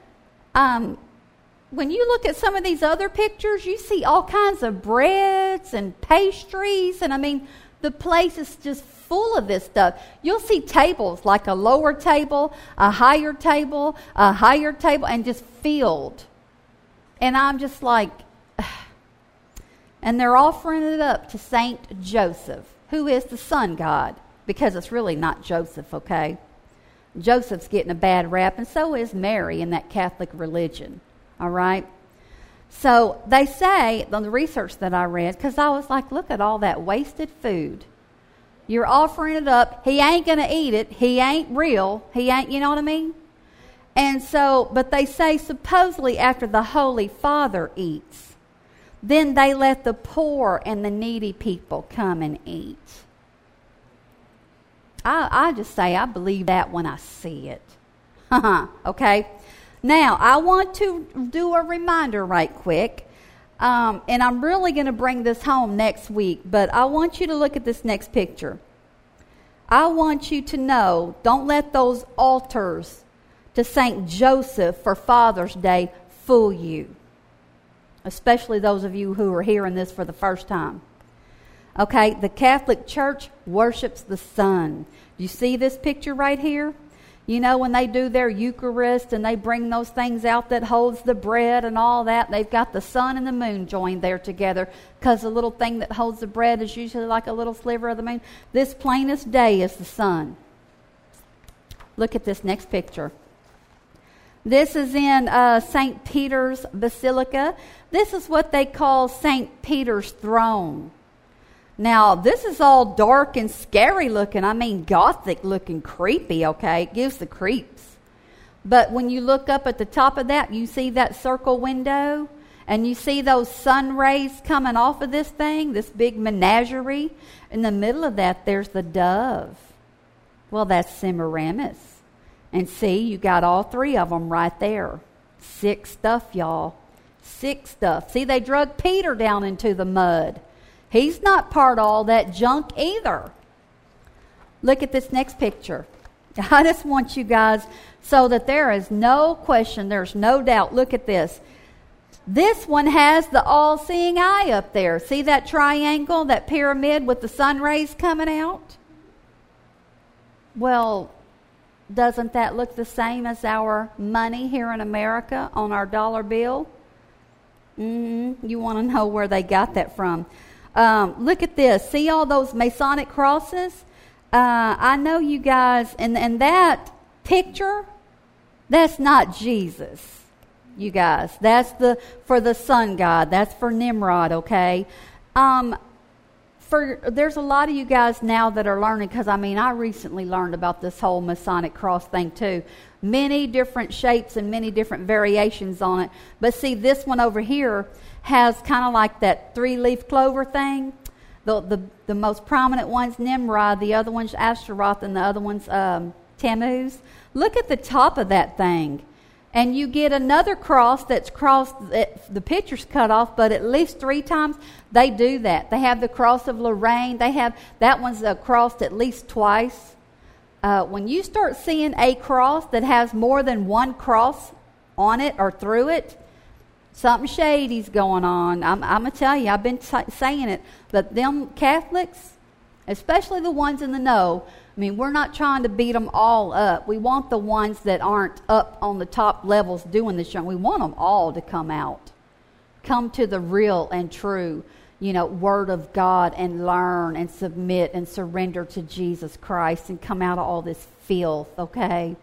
When you look at some of these other pictures, you see all kinds of breads and pastries. And I mean, the place is just full of this stuff. You'll see tables, like a lower table, a higher table, and just filled. And I'm just like, and they're offering it up to Saint Joseph, who is the sun god, because it's really not Joseph, okay? Joseph's getting a bad rap, and so is Mary in that Catholic religion. All right? So they say, on the research that I read, because I was like, look at all that wasted food. You're offering it up. He ain't going to eat it. He ain't real. He ain't, you know what I mean? And so, but they say supposedly after the Holy Father eats, then they let the poor and the needy people come and eat. I just say I believe that when I see it. Okay? Now, I want to do a reminder right quick, and I'm really going to bring this home next week, but I want you to look at this next picture. I want you to know, don't let those altars to St. Joseph for Father's Day fool you, especially those of you who are hearing this for the first time. Okay, the Catholic Church worships the sun. Do you see this picture right here? You know, when they do their Eucharist and they bring those things out that holds the bread and all that, they've got the sun and the moon joined there together, because the little thing that holds the bread is usually like a little sliver of the moon. This plainest day is the sun. Look at this next picture. This is in St. Peter's Basilica. This is what they call St. Peter's throne. Now, this is all dark and scary looking. I mean, gothic looking, creepy, okay? It gives the creeps. But when you look up at the top of that, you see that circle window, and you see those sun rays coming off of this thing, this big menagerie. In the middle of that, there's the dove. Well, that's Semiramis. And see, you got all three of them right there. Sick stuff, y'all. Sick stuff. See, they drug Peter down into the mud. He's not part of all that junk either. Look at this next picture. I just want you guys, so that there is no question, there's no doubt. Look at this. This one has the all-seeing eye up there. See that triangle, that pyramid with the sun rays coming out? Well, doesn't that look the same as our money here in America on our dollar bill? You want to know where they got that from. Look at this. See all those Masonic crosses? I know you guys, and that picture, that's not Jesus. You guys, that's for the sun god. That's for Nimrod, okay? There's a lot of you guys now that are learning, because I recently learned about this whole Masonic cross thing too. Many different shapes and many different variations on it. But see, this one over here has kind of like that 3-leaf clover thing. The most prominent one's Nimrod, the other one's Ashtaroth, and the other one's Tammuz. Look at the top of that thing. And you get another cross that's crossed, the picture's cut off, but at least 3 times they do that. They have the cross of Lorraine. That one's crossed at least twice. When you start seeing a cross that has more than one cross on it or through it, something shady's going on. I'm going to tell you, I've been saying it, but them Catholics, especially the ones in the know, we're not trying to beat them all up. We want the ones that aren't up on the top levels doing this. We want them all to come out. Come to the real and true, Word of God and learn and submit and surrender to Jesus Christ and come out of all this filth, okay?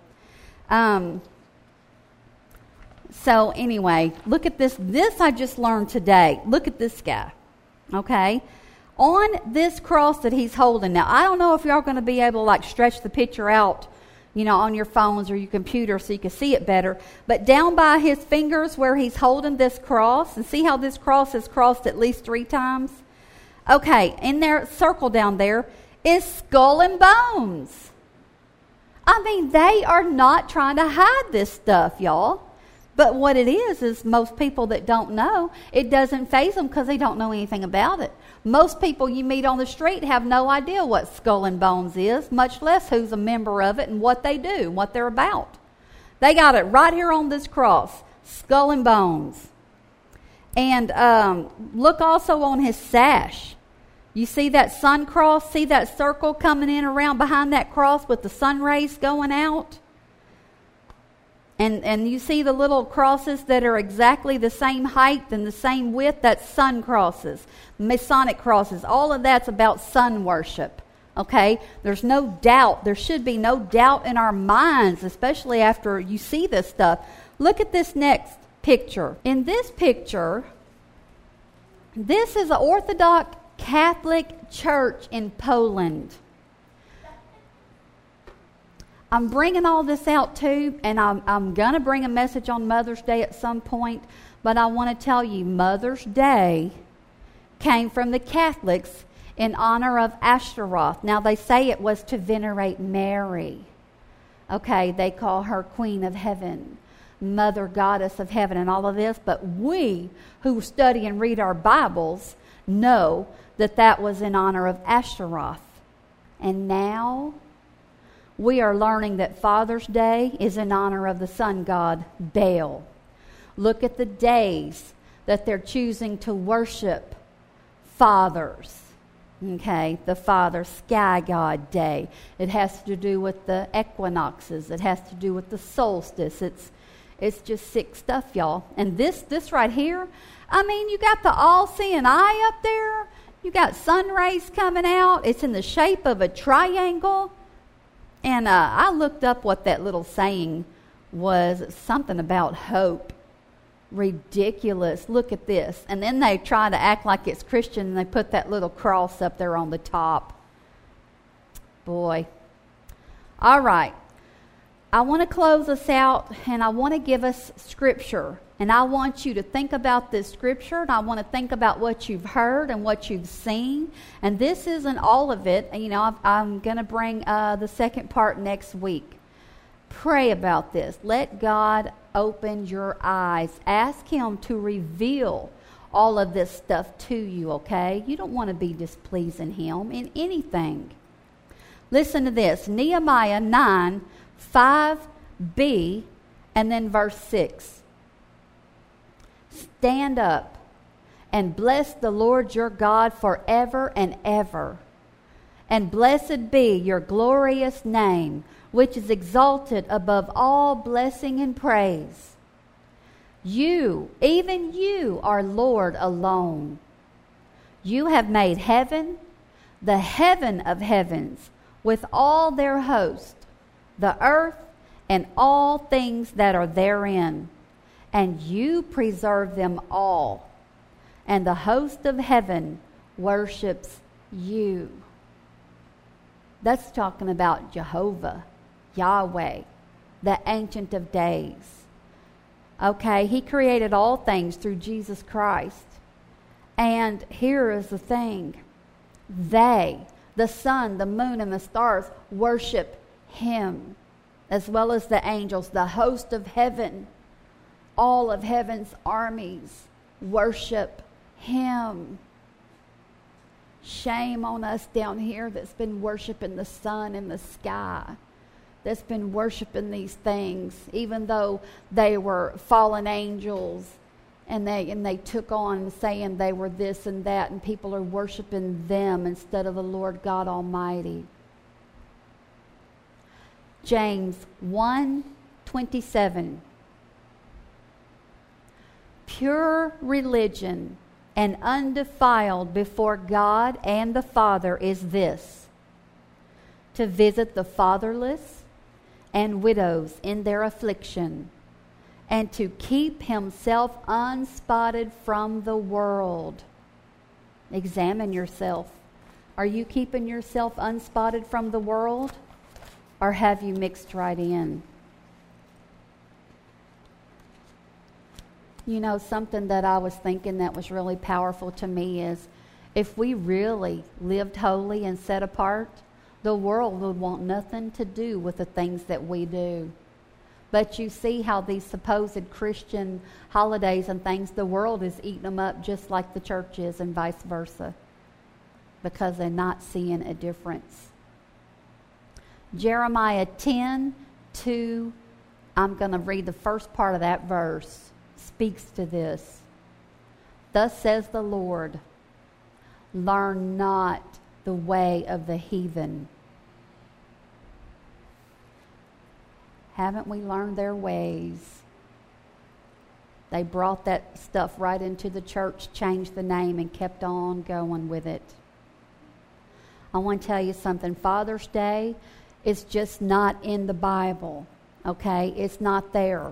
So anyway, look at this. This I just learned today. Look at this guy, okay? On this cross that he's holding. Now, I don't know if y'all going to be able to stretch the picture out, on your phones or your computer so you can see it better. But down by his fingers where he's holding this cross, and see how this cross is crossed at least 3 times? Okay, in their circle down there is skull and bones. They are not trying to hide this stuff, y'all. But what it is most people that don't know, it doesn't faze them because they don't know anything about it. Most people you meet on the street have no idea what Skull and Bones is, much less who's a member of it and what they do and what they're about. They got it right here on this cross, Skull and Bones. And look also on his sash. You see that sun cross? See that circle coming in around behind that cross with the sun rays going out? And you see the little crosses that are exactly the same height and the same width? That's sun crosses, Masonic crosses. All of that's about sun worship, okay? There's no doubt. There should be no doubt in our minds, especially after you see this stuff. Look at this next picture. In this picture, this is an Orthodox Catholic church in Poland. I'm bringing all this out too, and I'm going to bring a message on Mother's Day at some point, but I want to tell you, Mother's Day came from the Catholics in honor of Ashtaroth. Now, they say it was to venerate Mary. Okay, they call her Queen of Heaven, Mother Goddess of Heaven, and all of this, but we who study and read our Bibles know that that was in honor of Ashtaroth. And now we are learning that Father's Day is in honor of the sun god, Baal. Look at the days that they're choosing to worship fathers. Okay, the Father Sky God Day. It has to do with the equinoxes. It has to do with the solstice. It's just sick stuff, y'all. And this right here, you got the all-seeing eye up there. You got sun rays coming out. It's in the shape of a triangle. And I looked up what that little saying was. It's something about hope. Ridiculous. Look at this. And then they try to act like it's Christian, and they put that little cross up there on the top. Boy. All right. I want to close us out, and I want to give us scripture. And I want you to think about this scripture, and I want to think about what you've heard and what you've seen. And this isn't all of it. I'm going to bring the second part next week. Pray about this. Let God open your eyes. Ask Him to reveal all of this stuff to you, okay? You don't want to be displeasing Him in anything. Listen to this. Nehemiah 9, 5b, and then verse 6. Stand up and bless the Lord your God forever and ever. And blessed be your glorious name, which is exalted above all blessing and praise. You, even you, are Lord alone. You have made heaven, the heaven of heavens, with all their host, the earth, and all things that are therein. And you preserve them all. And the host of heaven worships you. That's talking about Jehovah, Yahweh, the Ancient of Days. Okay, he created all things through Jesus Christ. And here is the thing. They, the sun, the moon, and the stars, worship him, as well as the angels, the host of heaven. All of heaven's armies worship him. Shame on us down here that's been worshiping the sun and the sky, that's been worshiping these things, even though they were fallen angels, and they took on saying they were this and that, and people are worshiping them instead of the Lord God Almighty. James 1:27. Pure religion and undefiled before God and the Father is this: to visit the fatherless and widows in their affliction, and to keep himself unspotted from the world. Examine yourself. Are you keeping yourself unspotted from the world, or have you mixed right in? You know, something that I was thinking that was really powerful to me is, if we really lived holy and set apart, the world would want nothing to do with the things that we do. But you see how these supposed Christian holidays and things, the world is eating them up just like the church is, and vice versa, because they're not seeing a difference. Jeremiah 10:2, I'm going to read the first part of that verse, speaks to this. Thus says the Lord, learn not the way of the heathen. Haven't we learned their ways? They brought that stuff right into the church, changed the name, and kept on going with it. I want to tell you something. Father's Day is just not in the Bible, okay? It's not there.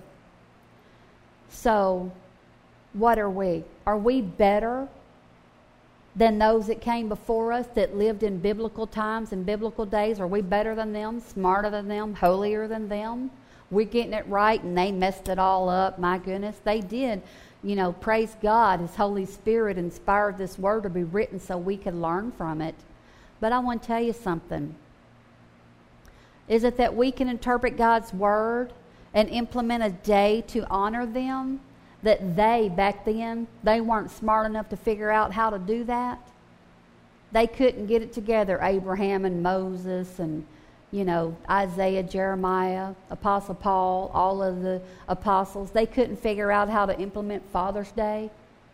So, what are we? Are we better than those that came before us that lived in biblical times and biblical days? Are we better than them, smarter than them, holier than them? We're getting it right and they messed it all up. My goodness, they did. You know, praise God, His Holy Spirit inspired this word to be written so we could learn from it. But I want to tell you something. Is it that we can interpret God's word and implement a day to honor them? That they, back then, they weren't smart enough to figure out how to do that? They couldn't get it together. Abraham and Moses and, you know, Isaiah, Jeremiah, Apostle Paul, all of the apostles, they couldn't figure out how to implement Father's Day?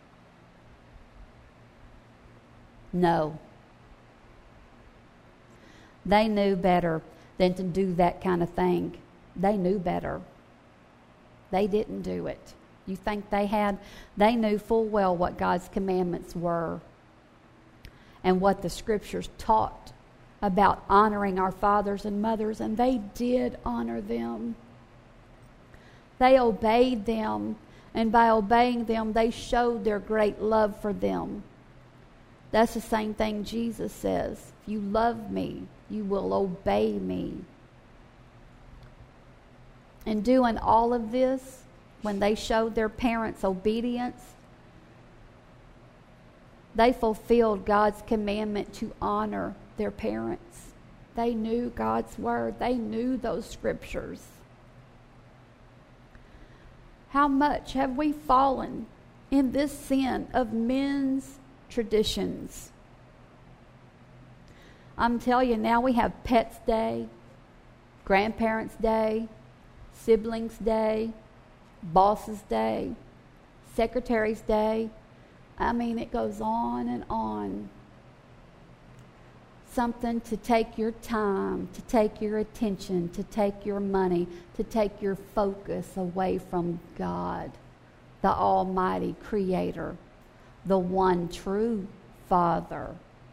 No. They knew better than to do that kind of thing. They knew better. They didn't do it. You think they had? They knew full well what God's commandments were and what the Scriptures taught about honoring our fathers and mothers, and they did honor them. They obeyed them, and by obeying them, they showed their great love for them. That's the same thing Jesus says. If you love me, you will obey me. In doing all of this, when they showed their parents obedience, they fulfilled God's commandment to honor their parents. They knew God's word. They knew those scriptures. How much have we fallen in this sin of men's traditions? I'm telling you, now we have Pets Day, Grandparents' Day, Siblings' Day, Bosses' Day, Secretary's Day. I mean, it goes on and on. Something to take your time, to take your attention, to take your money, to take your focus away from God, the Almighty Creator, the one true Father.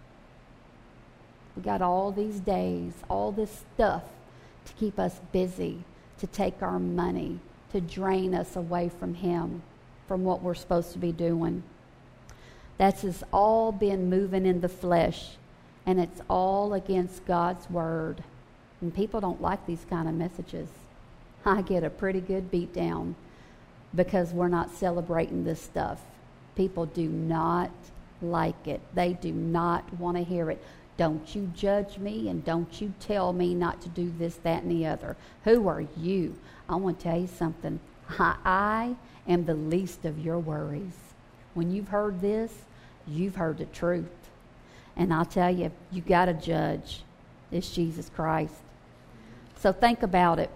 We got all these days, all this stuff to keep us busy, to take our money, to drain us away from Him, from what we're supposed to be doing. That's just all been moving in the flesh, and it's all against God's Word. And people don't like these kind of messages. I get a pretty good beat down because we're not celebrating this stuff. People do not like it. They do not want to hear it. Don't you judge me, and don't you tell me not to do this, that, and the other. Who are you? I want to tell you something. I am the least of your worries. When you've heard this, you've heard the truth. And I'll tell you, you got to judge. It's Jesus Christ. So think about it.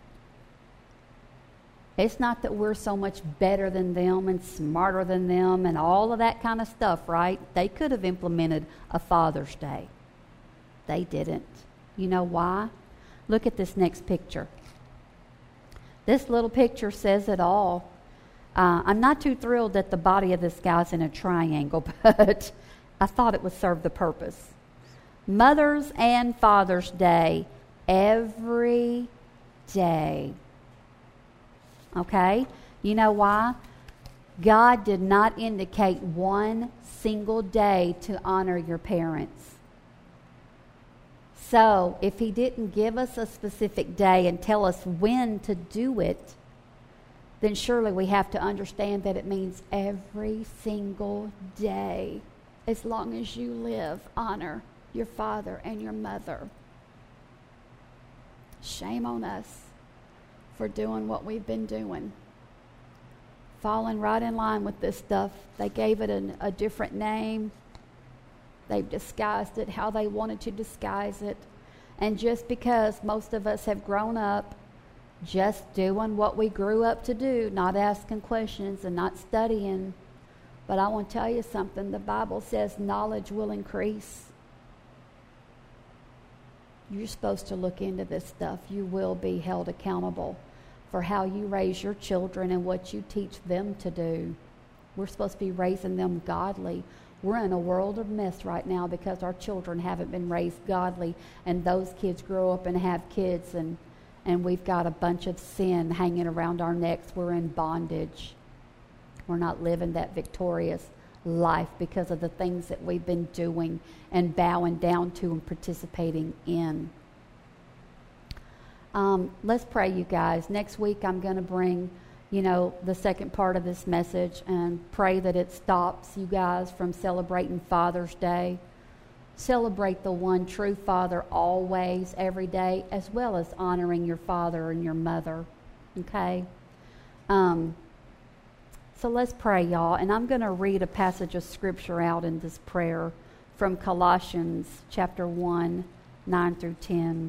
It's not that we're so much better than them and smarter than them and all of that kind of stuff, right? They could have implemented a Father's Day. They didn't. You know why? Look at this next picture. This little picture says it all. I'm not too thrilled that the body of this guy's in a triangle, but I thought it would serve the purpose. Mother's and Father's Day, every day. Okay? You know why? God did not indicate one single day to honor your parents. So, if He didn't give us a specific day and tell us when to do it, then surely we have to understand that it means every single day. As long as you live, honor your father and your mother. Shame on us for doing what we've been doing. Falling right in line with this stuff. They gave it a different name. They've disguised it how they wanted to disguise it. And just because most of us have grown up just doing what we grew up to do, not asking questions and not studying, but I want to tell you something. The Bible says knowledge will increase. You're supposed to look into this stuff. You will be held accountable for how you raise your children and what you teach them to do. We're supposed to be raising them godly. We're in a world of mess right now because our children haven't been raised godly, and those kids grow up and have kids, and we've got a bunch of sin hanging around our necks. We're in bondage. We're not living that victorious life because of the things that we've been doing and bowing down to and participating in. Let's pray, you guys. Next week I'm going to bring, the second part of this message and pray that it stops you guys from celebrating Father's Day. Celebrate the one true Father always, every day, as well as honoring your father and your mother. Okay? So let's pray, y'all. And I'm going to read a passage of Scripture out in this prayer from Colossians chapter 1, 9 through 10.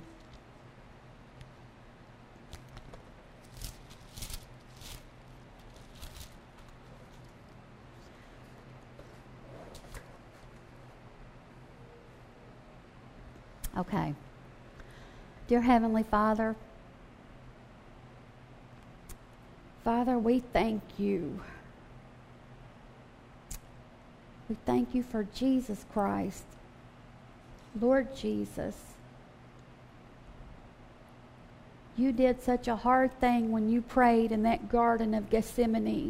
Okay. Dear Heavenly Father, we thank you. We thank you for Jesus Christ. Lord Jesus, you did such a hard thing when you prayed in that Garden of Gethsemane.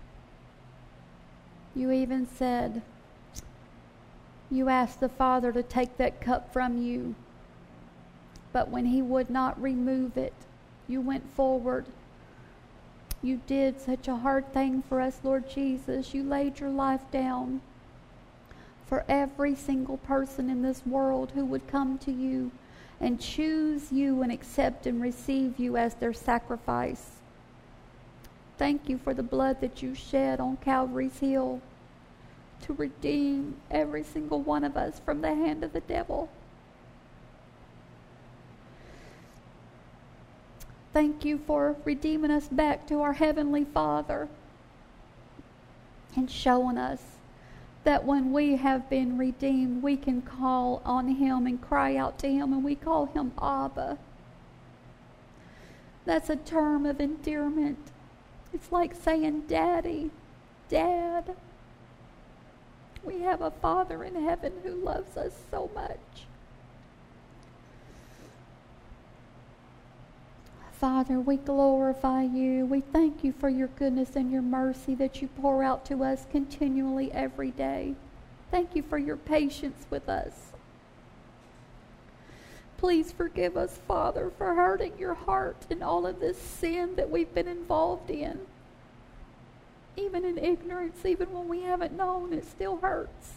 You even said, you asked the Father to take that cup from you. But when He would not remove it, you went forward. You did such a hard thing for us, Lord Jesus. You laid your life down for every single person in this world who would come to you and choose you and accept and receive you as their sacrifice. Thank you for the blood that you shed on Calvary's Hill to redeem every single one of us from the hand of the devil. Thank you for redeeming us back to our Heavenly Father and showing us that when we have been redeemed, we can call on Him and cry out to Him, and we call Him Abba. That's a term of endearment. It's like saying, Daddy, Dad. We have a Father in heaven who loves us so much. Father, we glorify you. We thank you for your goodness and your mercy that you pour out to us continually every day. Thank you for your patience with us. Please forgive us, Father, for hurting your heart in all of this sin that we've been involved in. Even in ignorance, even when we haven't known, it still hurts.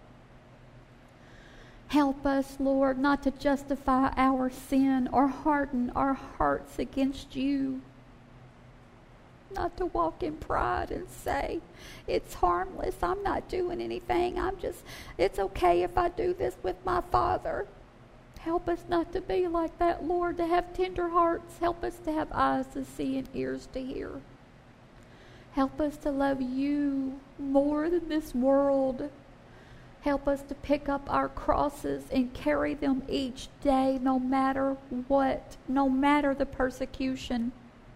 Help us, Lord, not to justify our sin or harden our hearts against you. Not to walk in pride and say, it's harmless, I'm not doing anything, it's okay if I do this with my Father. Help us not to be like that, Lord, to have tender hearts. Help us to have eyes to see and ears to hear. Help us to love you more than this world. Help us to pick up our crosses and carry them each day, no matter what, no matter the persecution.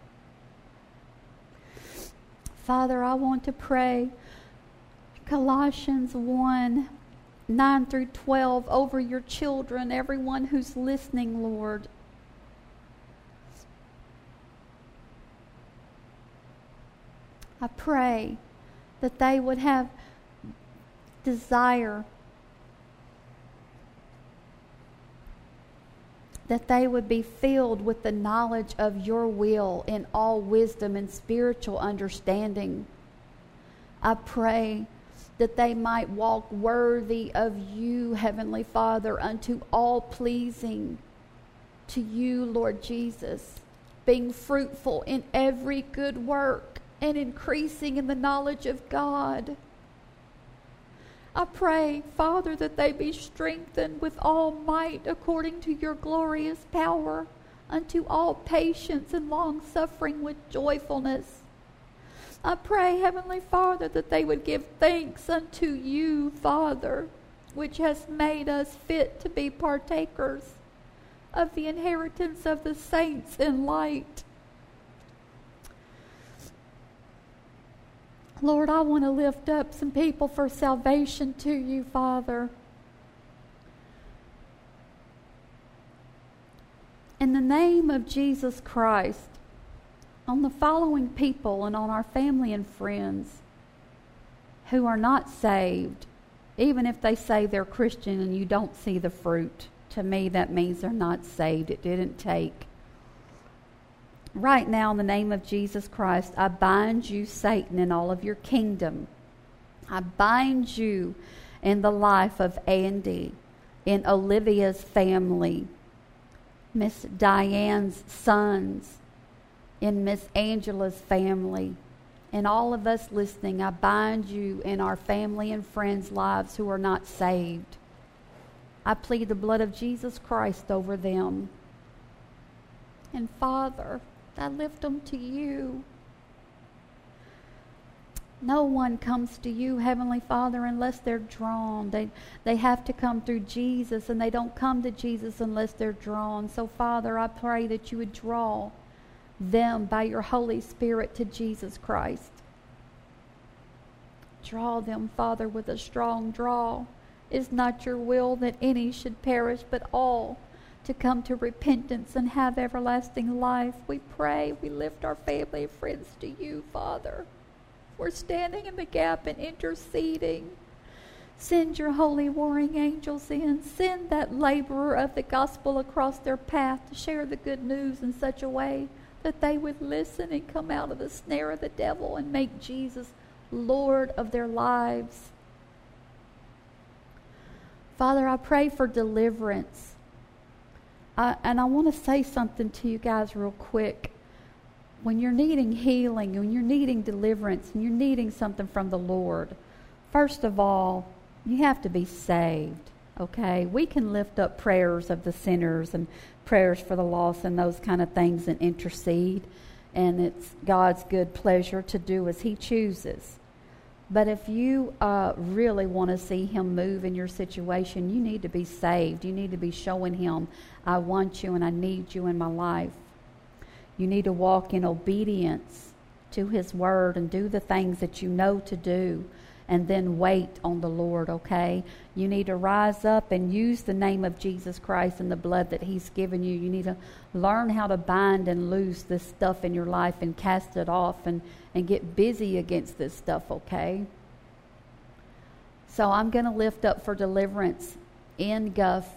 Father, I want to pray Colossians 1, 9 through 12 over your children, everyone who's listening, Lord. I pray that they would have desire, that they would be filled with the knowledge of your will in all wisdom and spiritual understanding. I pray that they might walk worthy of you, Heavenly Father, unto all pleasing to you, Lord Jesus, being fruitful in every good work and increasing in the knowledge of God. I pray, Father, that they be strengthened with all might according to your glorious power, unto all patience and long-suffering with joyfulness. I pray, Heavenly Father, that they would give thanks unto you, Father, which has made us fit to be partakers of the inheritance of the saints in light. Lord, I want to lift up some people for salvation to you, Father. In the name of Jesus Christ, on the following people and on our family and friends who are not saved, even if they say they're Christian and you don't see the fruit, to me that means they're not saved. It didn't take. Right now, in the name of Jesus Christ, I bind you, Satan, and all of your kingdom. I bind you in the life of Andy, in Olivia's family, Miss Diane's sons, in Miss Angela's family, and all of us listening. I bind you in our family and friends' lives who are not saved. I plead the blood of Jesus Christ over them. And Father, I lift them to you. No one comes to you, Heavenly Father, unless they're drawn. They have to come through Jesus, and they don't come to Jesus unless they're drawn. So, Father, I pray that you would draw them by your Holy Spirit to Jesus Christ. Draw them, Father, with a strong draw. It's not your will that any should perish, but all to come to repentance and have everlasting life. We pray, we lift our family and friends to you, Father. We're standing in the gap and interceding. Send your holy warring angels in. Send that laborer of the gospel across their path to share the good news in such a way that they would listen and come out of the snare of the devil and make Jesus Lord of their lives. Father, I pray for deliverance. And I want to say something to you guys real quick. When you're needing healing, when you're needing deliverance, and you're needing something from the Lord, first of all, you have to be saved. Okay? We can lift up prayers of the sinners and prayers for the lost and those kind of things and intercede. And it's God's good pleasure to do as He chooses. But if you really want to see Him move in your situation, you need to be saved. You need to be showing Him, I want you and I need you in my life. You need to walk in obedience to His word and do the things that you know to do, and then wait on the Lord, okay? You need to rise up and use the name of Jesus Christ and the blood that He's given you. You need to learn how to bind and loose this stuff in your life and cast it off and get busy against this stuff, okay? So I'm going to lift up for deliverance in Guff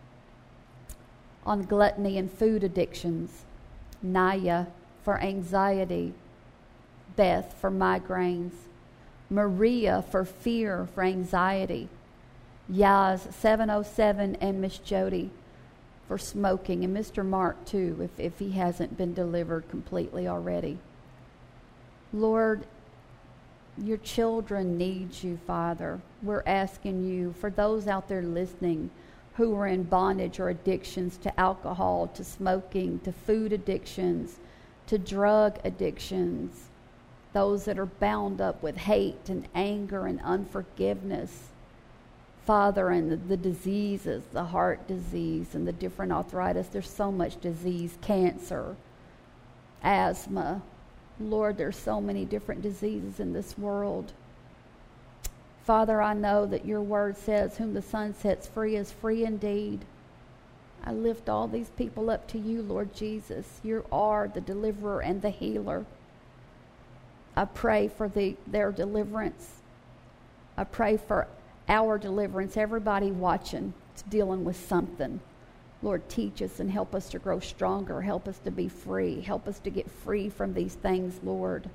on gluttony and food addictions, Naya for anxiety, Beth for migraines, Maria for fear, for anxiety, Yaz 707, and Miss Jody for smoking, and Mr. Mark too, if he hasn't been delivered completely already. Lord, your children need you, Father. We're asking you, for those out there listening who are in bondage or addictions to alcohol, to smoking, to food addictions, to drug addictions, those that are bound up with hate and anger and unforgiveness, Father, and the diseases, the heart disease and the different arthritis. There's so much disease, cancer, asthma. Lord, there's so many different diseases in this world. Father, I know that your word says, whom the Son sets free is free indeed. I lift all these people up to you, Lord Jesus. You are the deliverer and the healer. I pray for their deliverance. I pray for our deliverance. Everybody watching is dealing with something. Lord, teach us and help us to grow stronger. Help us to be free. Help us to get free from these things, Lord.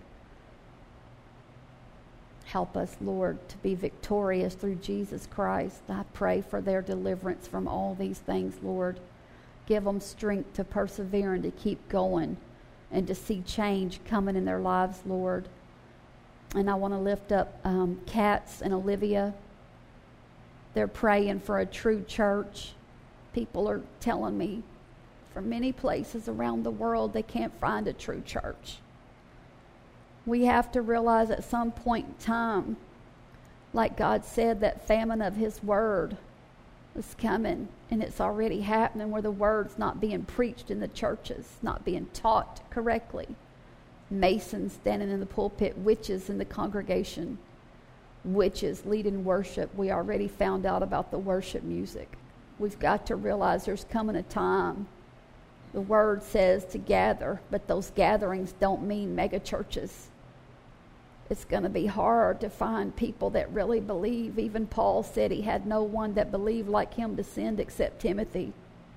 Help us, Lord, to be victorious through Jesus Christ. I pray for their deliverance from all these things, Lord. Give them strength to persevere and to keep going and to see change coming in their lives, Lord. And I want to lift up Katz and Olivia. They're praying for a true church. People are telling me from many places around the world they can't find a true church. We have to realize at some point in time, like God said, that famine of His word is coming, and it's already happening, where the word's not being preached in the churches, not being taught correctly. Masons standing in the pulpit, witches in the congregation, witches leading worship. We already found out about the worship music. We've got to realize there's coming a time. The word says to gather, but those gatherings don't mean mega churches. It's going to be hard to find people that really believe. Even Paul said he had no one that believed like him to send except Timothy.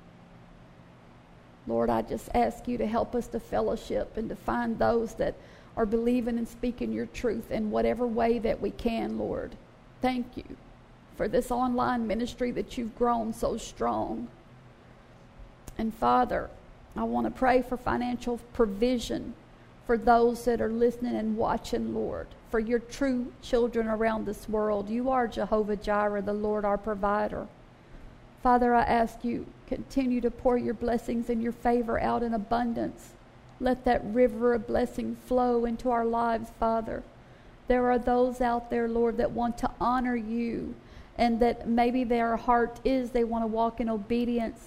Lord, I just ask you to help us to fellowship and to find those that are believing and speaking your truth in whatever way that we can, Lord. Thank you for this online ministry that you've grown so strong. And Father, I want to pray for financial provision for those that are listening and watching, Lord, for your true children around this world. You are Jehovah Jireh, the Lord our provider. Father, I ask you, continue to pour your blessings and your favor out in abundance. Let that river of blessing flow into our lives, Father. There are those out there, Lord, that want to honor you, and that maybe their heart is they want to walk in obedience.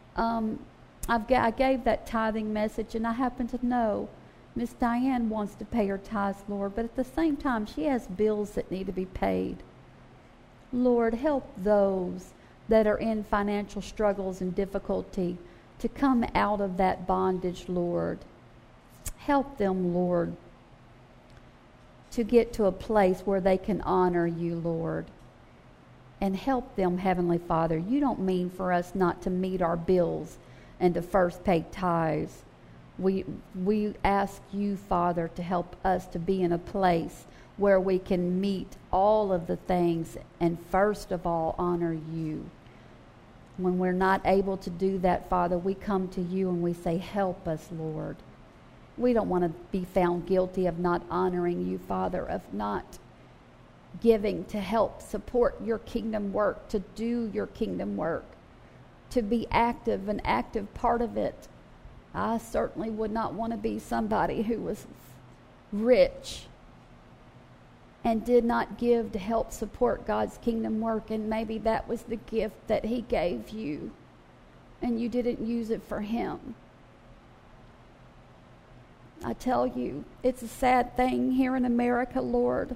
I gave that tithing message, and I happen to know Miss Diane wants to pay her tithes, Lord, but at the same time, she has bills that need to be paid. Lord, help those that are in financial struggles and difficulty to come out of that bondage, Lord. Help them, Lord, to get to a place where they can honor you, Lord. And help them, Heavenly Father. You don't mean for us not to meet our bills and to first pay tithes. We ask you, Father, to help us to be in a place where we can meet all of the things and first of all honor you. When we're not able to do that, Father, we come to you and we say, help us, Lord. We don't want to be found guilty of not honoring you, Father, of not giving to help support your kingdom work, to do your kingdom work, to be active, an active part of it. I certainly would not want to be somebody who was rich and did not give to help support God's kingdom work, and maybe that was the gift that He gave you, and you didn't use it for Him. I tell you, it's a sad thing here in America, Lord.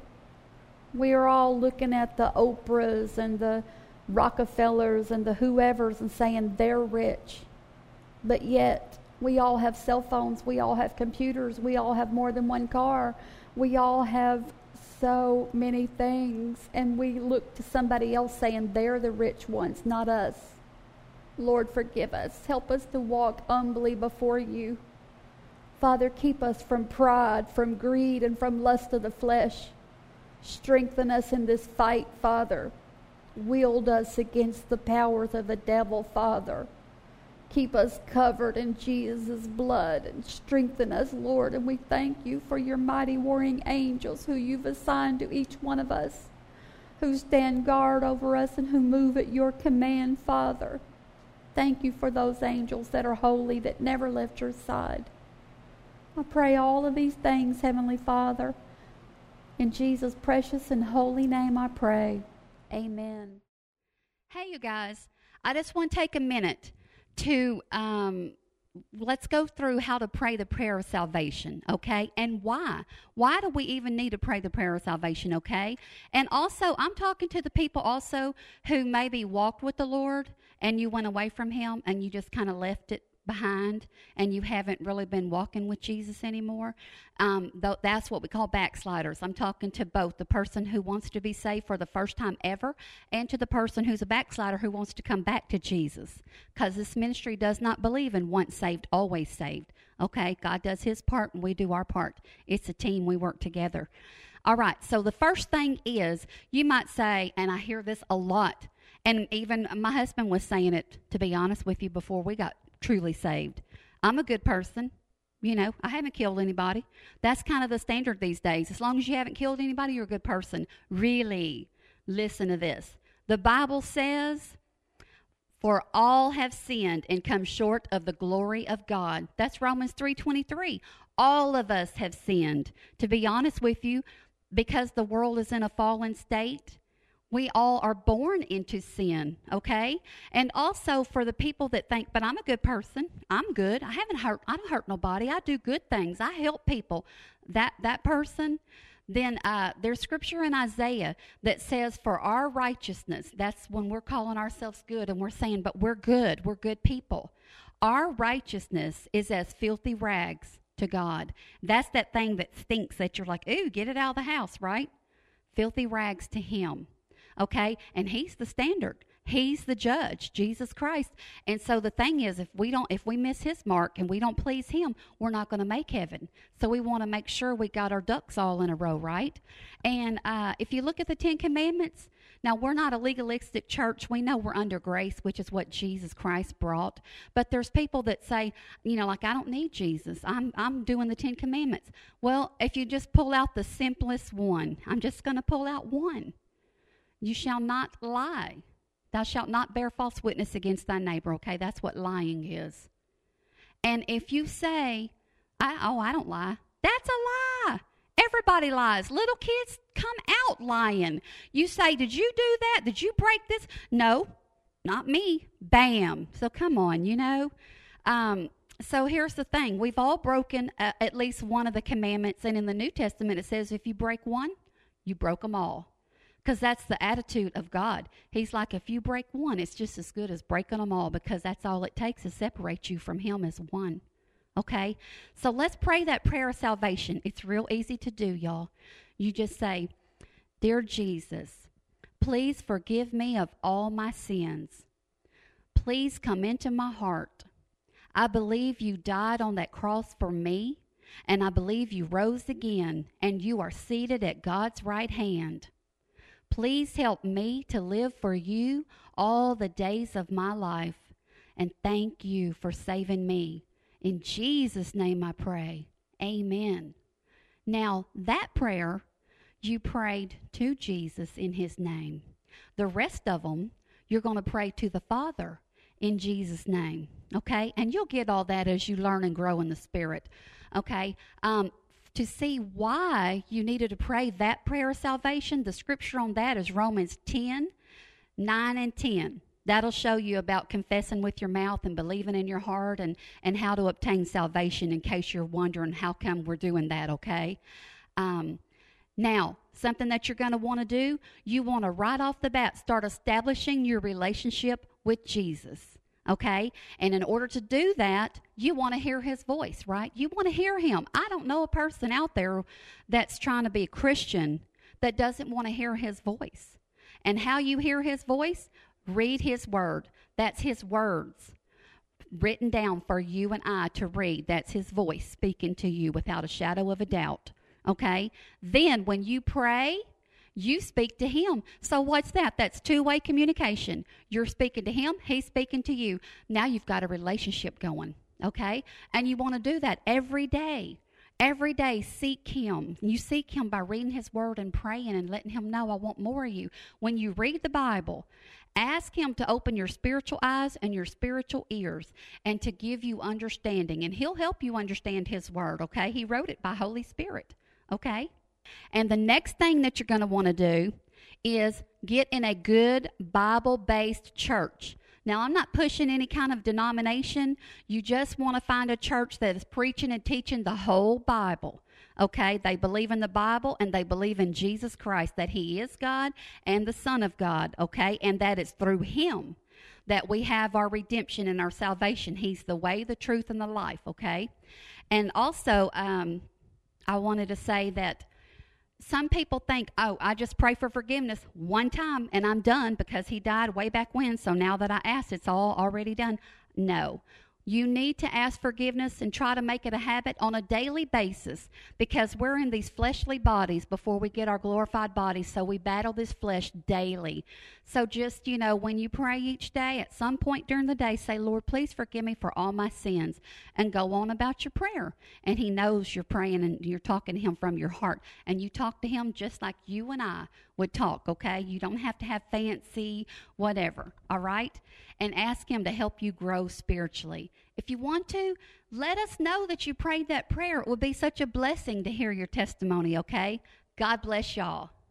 We are all looking at the Oprahs and the Rockefellers and the whoever's and saying they're rich. But yet, we all have cell phones, we all have computers, we all have more than one car, we all have so many things, and we look to somebody else saying they're the rich ones, not us. Lord, forgive us. Help us to walk humbly before you. Father, keep us from pride, from greed, and from lust of the flesh. Strengthen us in this fight, Father. Wield us against the powers of the devil, Father. Keep us covered in Jesus' blood and strengthen us, Lord. And we thank you for your mighty warring angels who you've assigned to each one of us, who stand guard over us and who move at your command, Father. Thank you for those angels that are holy, that never left your side. I pray all of these things, Heavenly Father. In Jesus' precious and holy name I pray. Amen. Hey, you guys. I just want to take a minute to let's go through how to pray the prayer of salvation, okay? And why? Why do we even need to pray the prayer of salvation, okay? And also, I'm talking to the people also who maybe walked with the Lord and you went away from Him and you just kind of left it behind and you haven't really been walking with Jesus anymore. That's what we call backsliders. I'm talking to both the person who wants to be saved for the first time ever and to the person who's a backslider who wants to come back to Jesus, because this ministry does not believe in once saved, always saved. Okay, God does His part and we do our part. It's a team. We work together. All right, so the first thing is, you might say, and I hear this a lot, and even my husband was saying it, to be honest with you, before we got truly saved. I'm a good person. You know, I haven't killed anybody. That's kind of the standard these days. As long as you haven't killed anybody, you're a good person. Really, listen to this. The Bible says, for all have sinned and come short of the glory of God. That's Romans 3:23. All of us have sinned. To be honest with you, because the world is in a fallen state, we all are born into sin, okay? And also for the people that think, but I'm a good person. I'm good. I don't hurt nobody. I do good things. I help people. That person, then there's scripture in Isaiah that says for our righteousness, that's when we're calling ourselves good and we're saying, but we're good. We're good people. Our righteousness is as filthy rags to God. That's that thing that stinks that you're like, ooh, get it out of the house, right? Filthy rags to Him. Okay, and He's the standard. He's the judge, Jesus Christ. And so the thing is, if we miss His mark and we don't please Him, we're not going to make heaven. So we want to make sure we got our ducks all in a row, right? And if you look at the 10 Commandments, now we're not a legalistic church. We know we're under grace, which is what Jesus Christ brought. But there's people that say, you know, like, I don't need Jesus. I'm doing the 10 Commandments. Well, if you just pull out the simplest one, I'm just going to pull out one. You shall not lie. Thou shalt not bear false witness against thy neighbor. Okay, that's what lying is. And if you say, I don't lie, that's a lie. Everybody lies. Little kids come out lying. You say, did you do that? Did you break this? No, not me. Bam. So come on, you know. So here's the thing. We've all broken at least one of the commandments. And in the New Testament, it says if you break one, you broke them all. Because that's the attitude of God. He's like, if you break one, it's just as good as breaking them all, because that's all it takes to separate you from Him as one. Okay? So let's pray that prayer of salvation. It's real easy to do, y'all. You just say, Dear Jesus, please forgive me of all my sins. Please come into my heart. I believe you died on that cross for me, and I believe you rose again, and you are seated at God's right hand. Please help me to live for you all the days of my life, and thank you for saving me. In Jesus' name I pray. Amen. Now, that prayer, you prayed to Jesus in his name. The rest of them, you're going to pray to the Father in Jesus' name, okay? And you'll get all that as you learn and grow in the Spirit, okay? To see why you needed to pray that prayer of salvation, the scripture on that is Romans 10, 9 and 10. That'll show you about confessing with your mouth and believing in your heart and how to obtain salvation, in case you're wondering how come we're doing that, okay? Now, something that you're going to want to do, you want to right off the bat start establishing your relationship with Jesus, okay? And in order to do that, you want to hear his voice, right? You want to hear him. I don't know a person out there that's trying to be a Christian that doesn't want to hear his voice. And how you hear his voice? Read his word. That's his words written down for you and I to read. That's his voice speaking to you without a shadow of a doubt. Okay? Then when you pray, you speak to him. So what's that? That's two-way communication. You're speaking to him, he's speaking to you. Now you've got a relationship going. Okay? And you want to do that every day. Every day, seek him. You seek him by reading his word and praying and letting him know, I want more of you. When you read the Bible, ask him to open your spiritual eyes and your spiritual ears and to give you understanding. And he'll help you understand his word, okay? He wrote it by Holy Spirit, okay? And the next thing that you're going to want to do is get in a good Bible-based church. Now, I'm not pushing any kind of denomination. You just want to find a church that is preaching and teaching the whole Bible, okay? They believe in the Bible, and they believe in Jesus Christ, that he is God and the Son of God, okay? And that it's through him that we have our redemption and our salvation. He's the way, the truth, and the life, okay? And also, I wanted to say that some people think, oh, I just pray for forgiveness one time and I'm done because he died way back when, so now that I ask, it's all already done. No. You need to ask forgiveness and try to make it a habit on a daily basis, because we're in these fleshly bodies before we get our glorified bodies, so we battle this flesh daily. So just, when you pray each day, at some point during the day, say, Lord, please forgive me for all my sins, and go on about your prayer. And he knows you're praying and you're talking to him from your heart, and you talk to him just like you and I would talk, okay? You don't have to have fancy whatever, all right? And ask him to help you grow spiritually. If you want to, let us know that you prayed that prayer. It would be such a blessing to hear your testimony, okay? God bless y'all.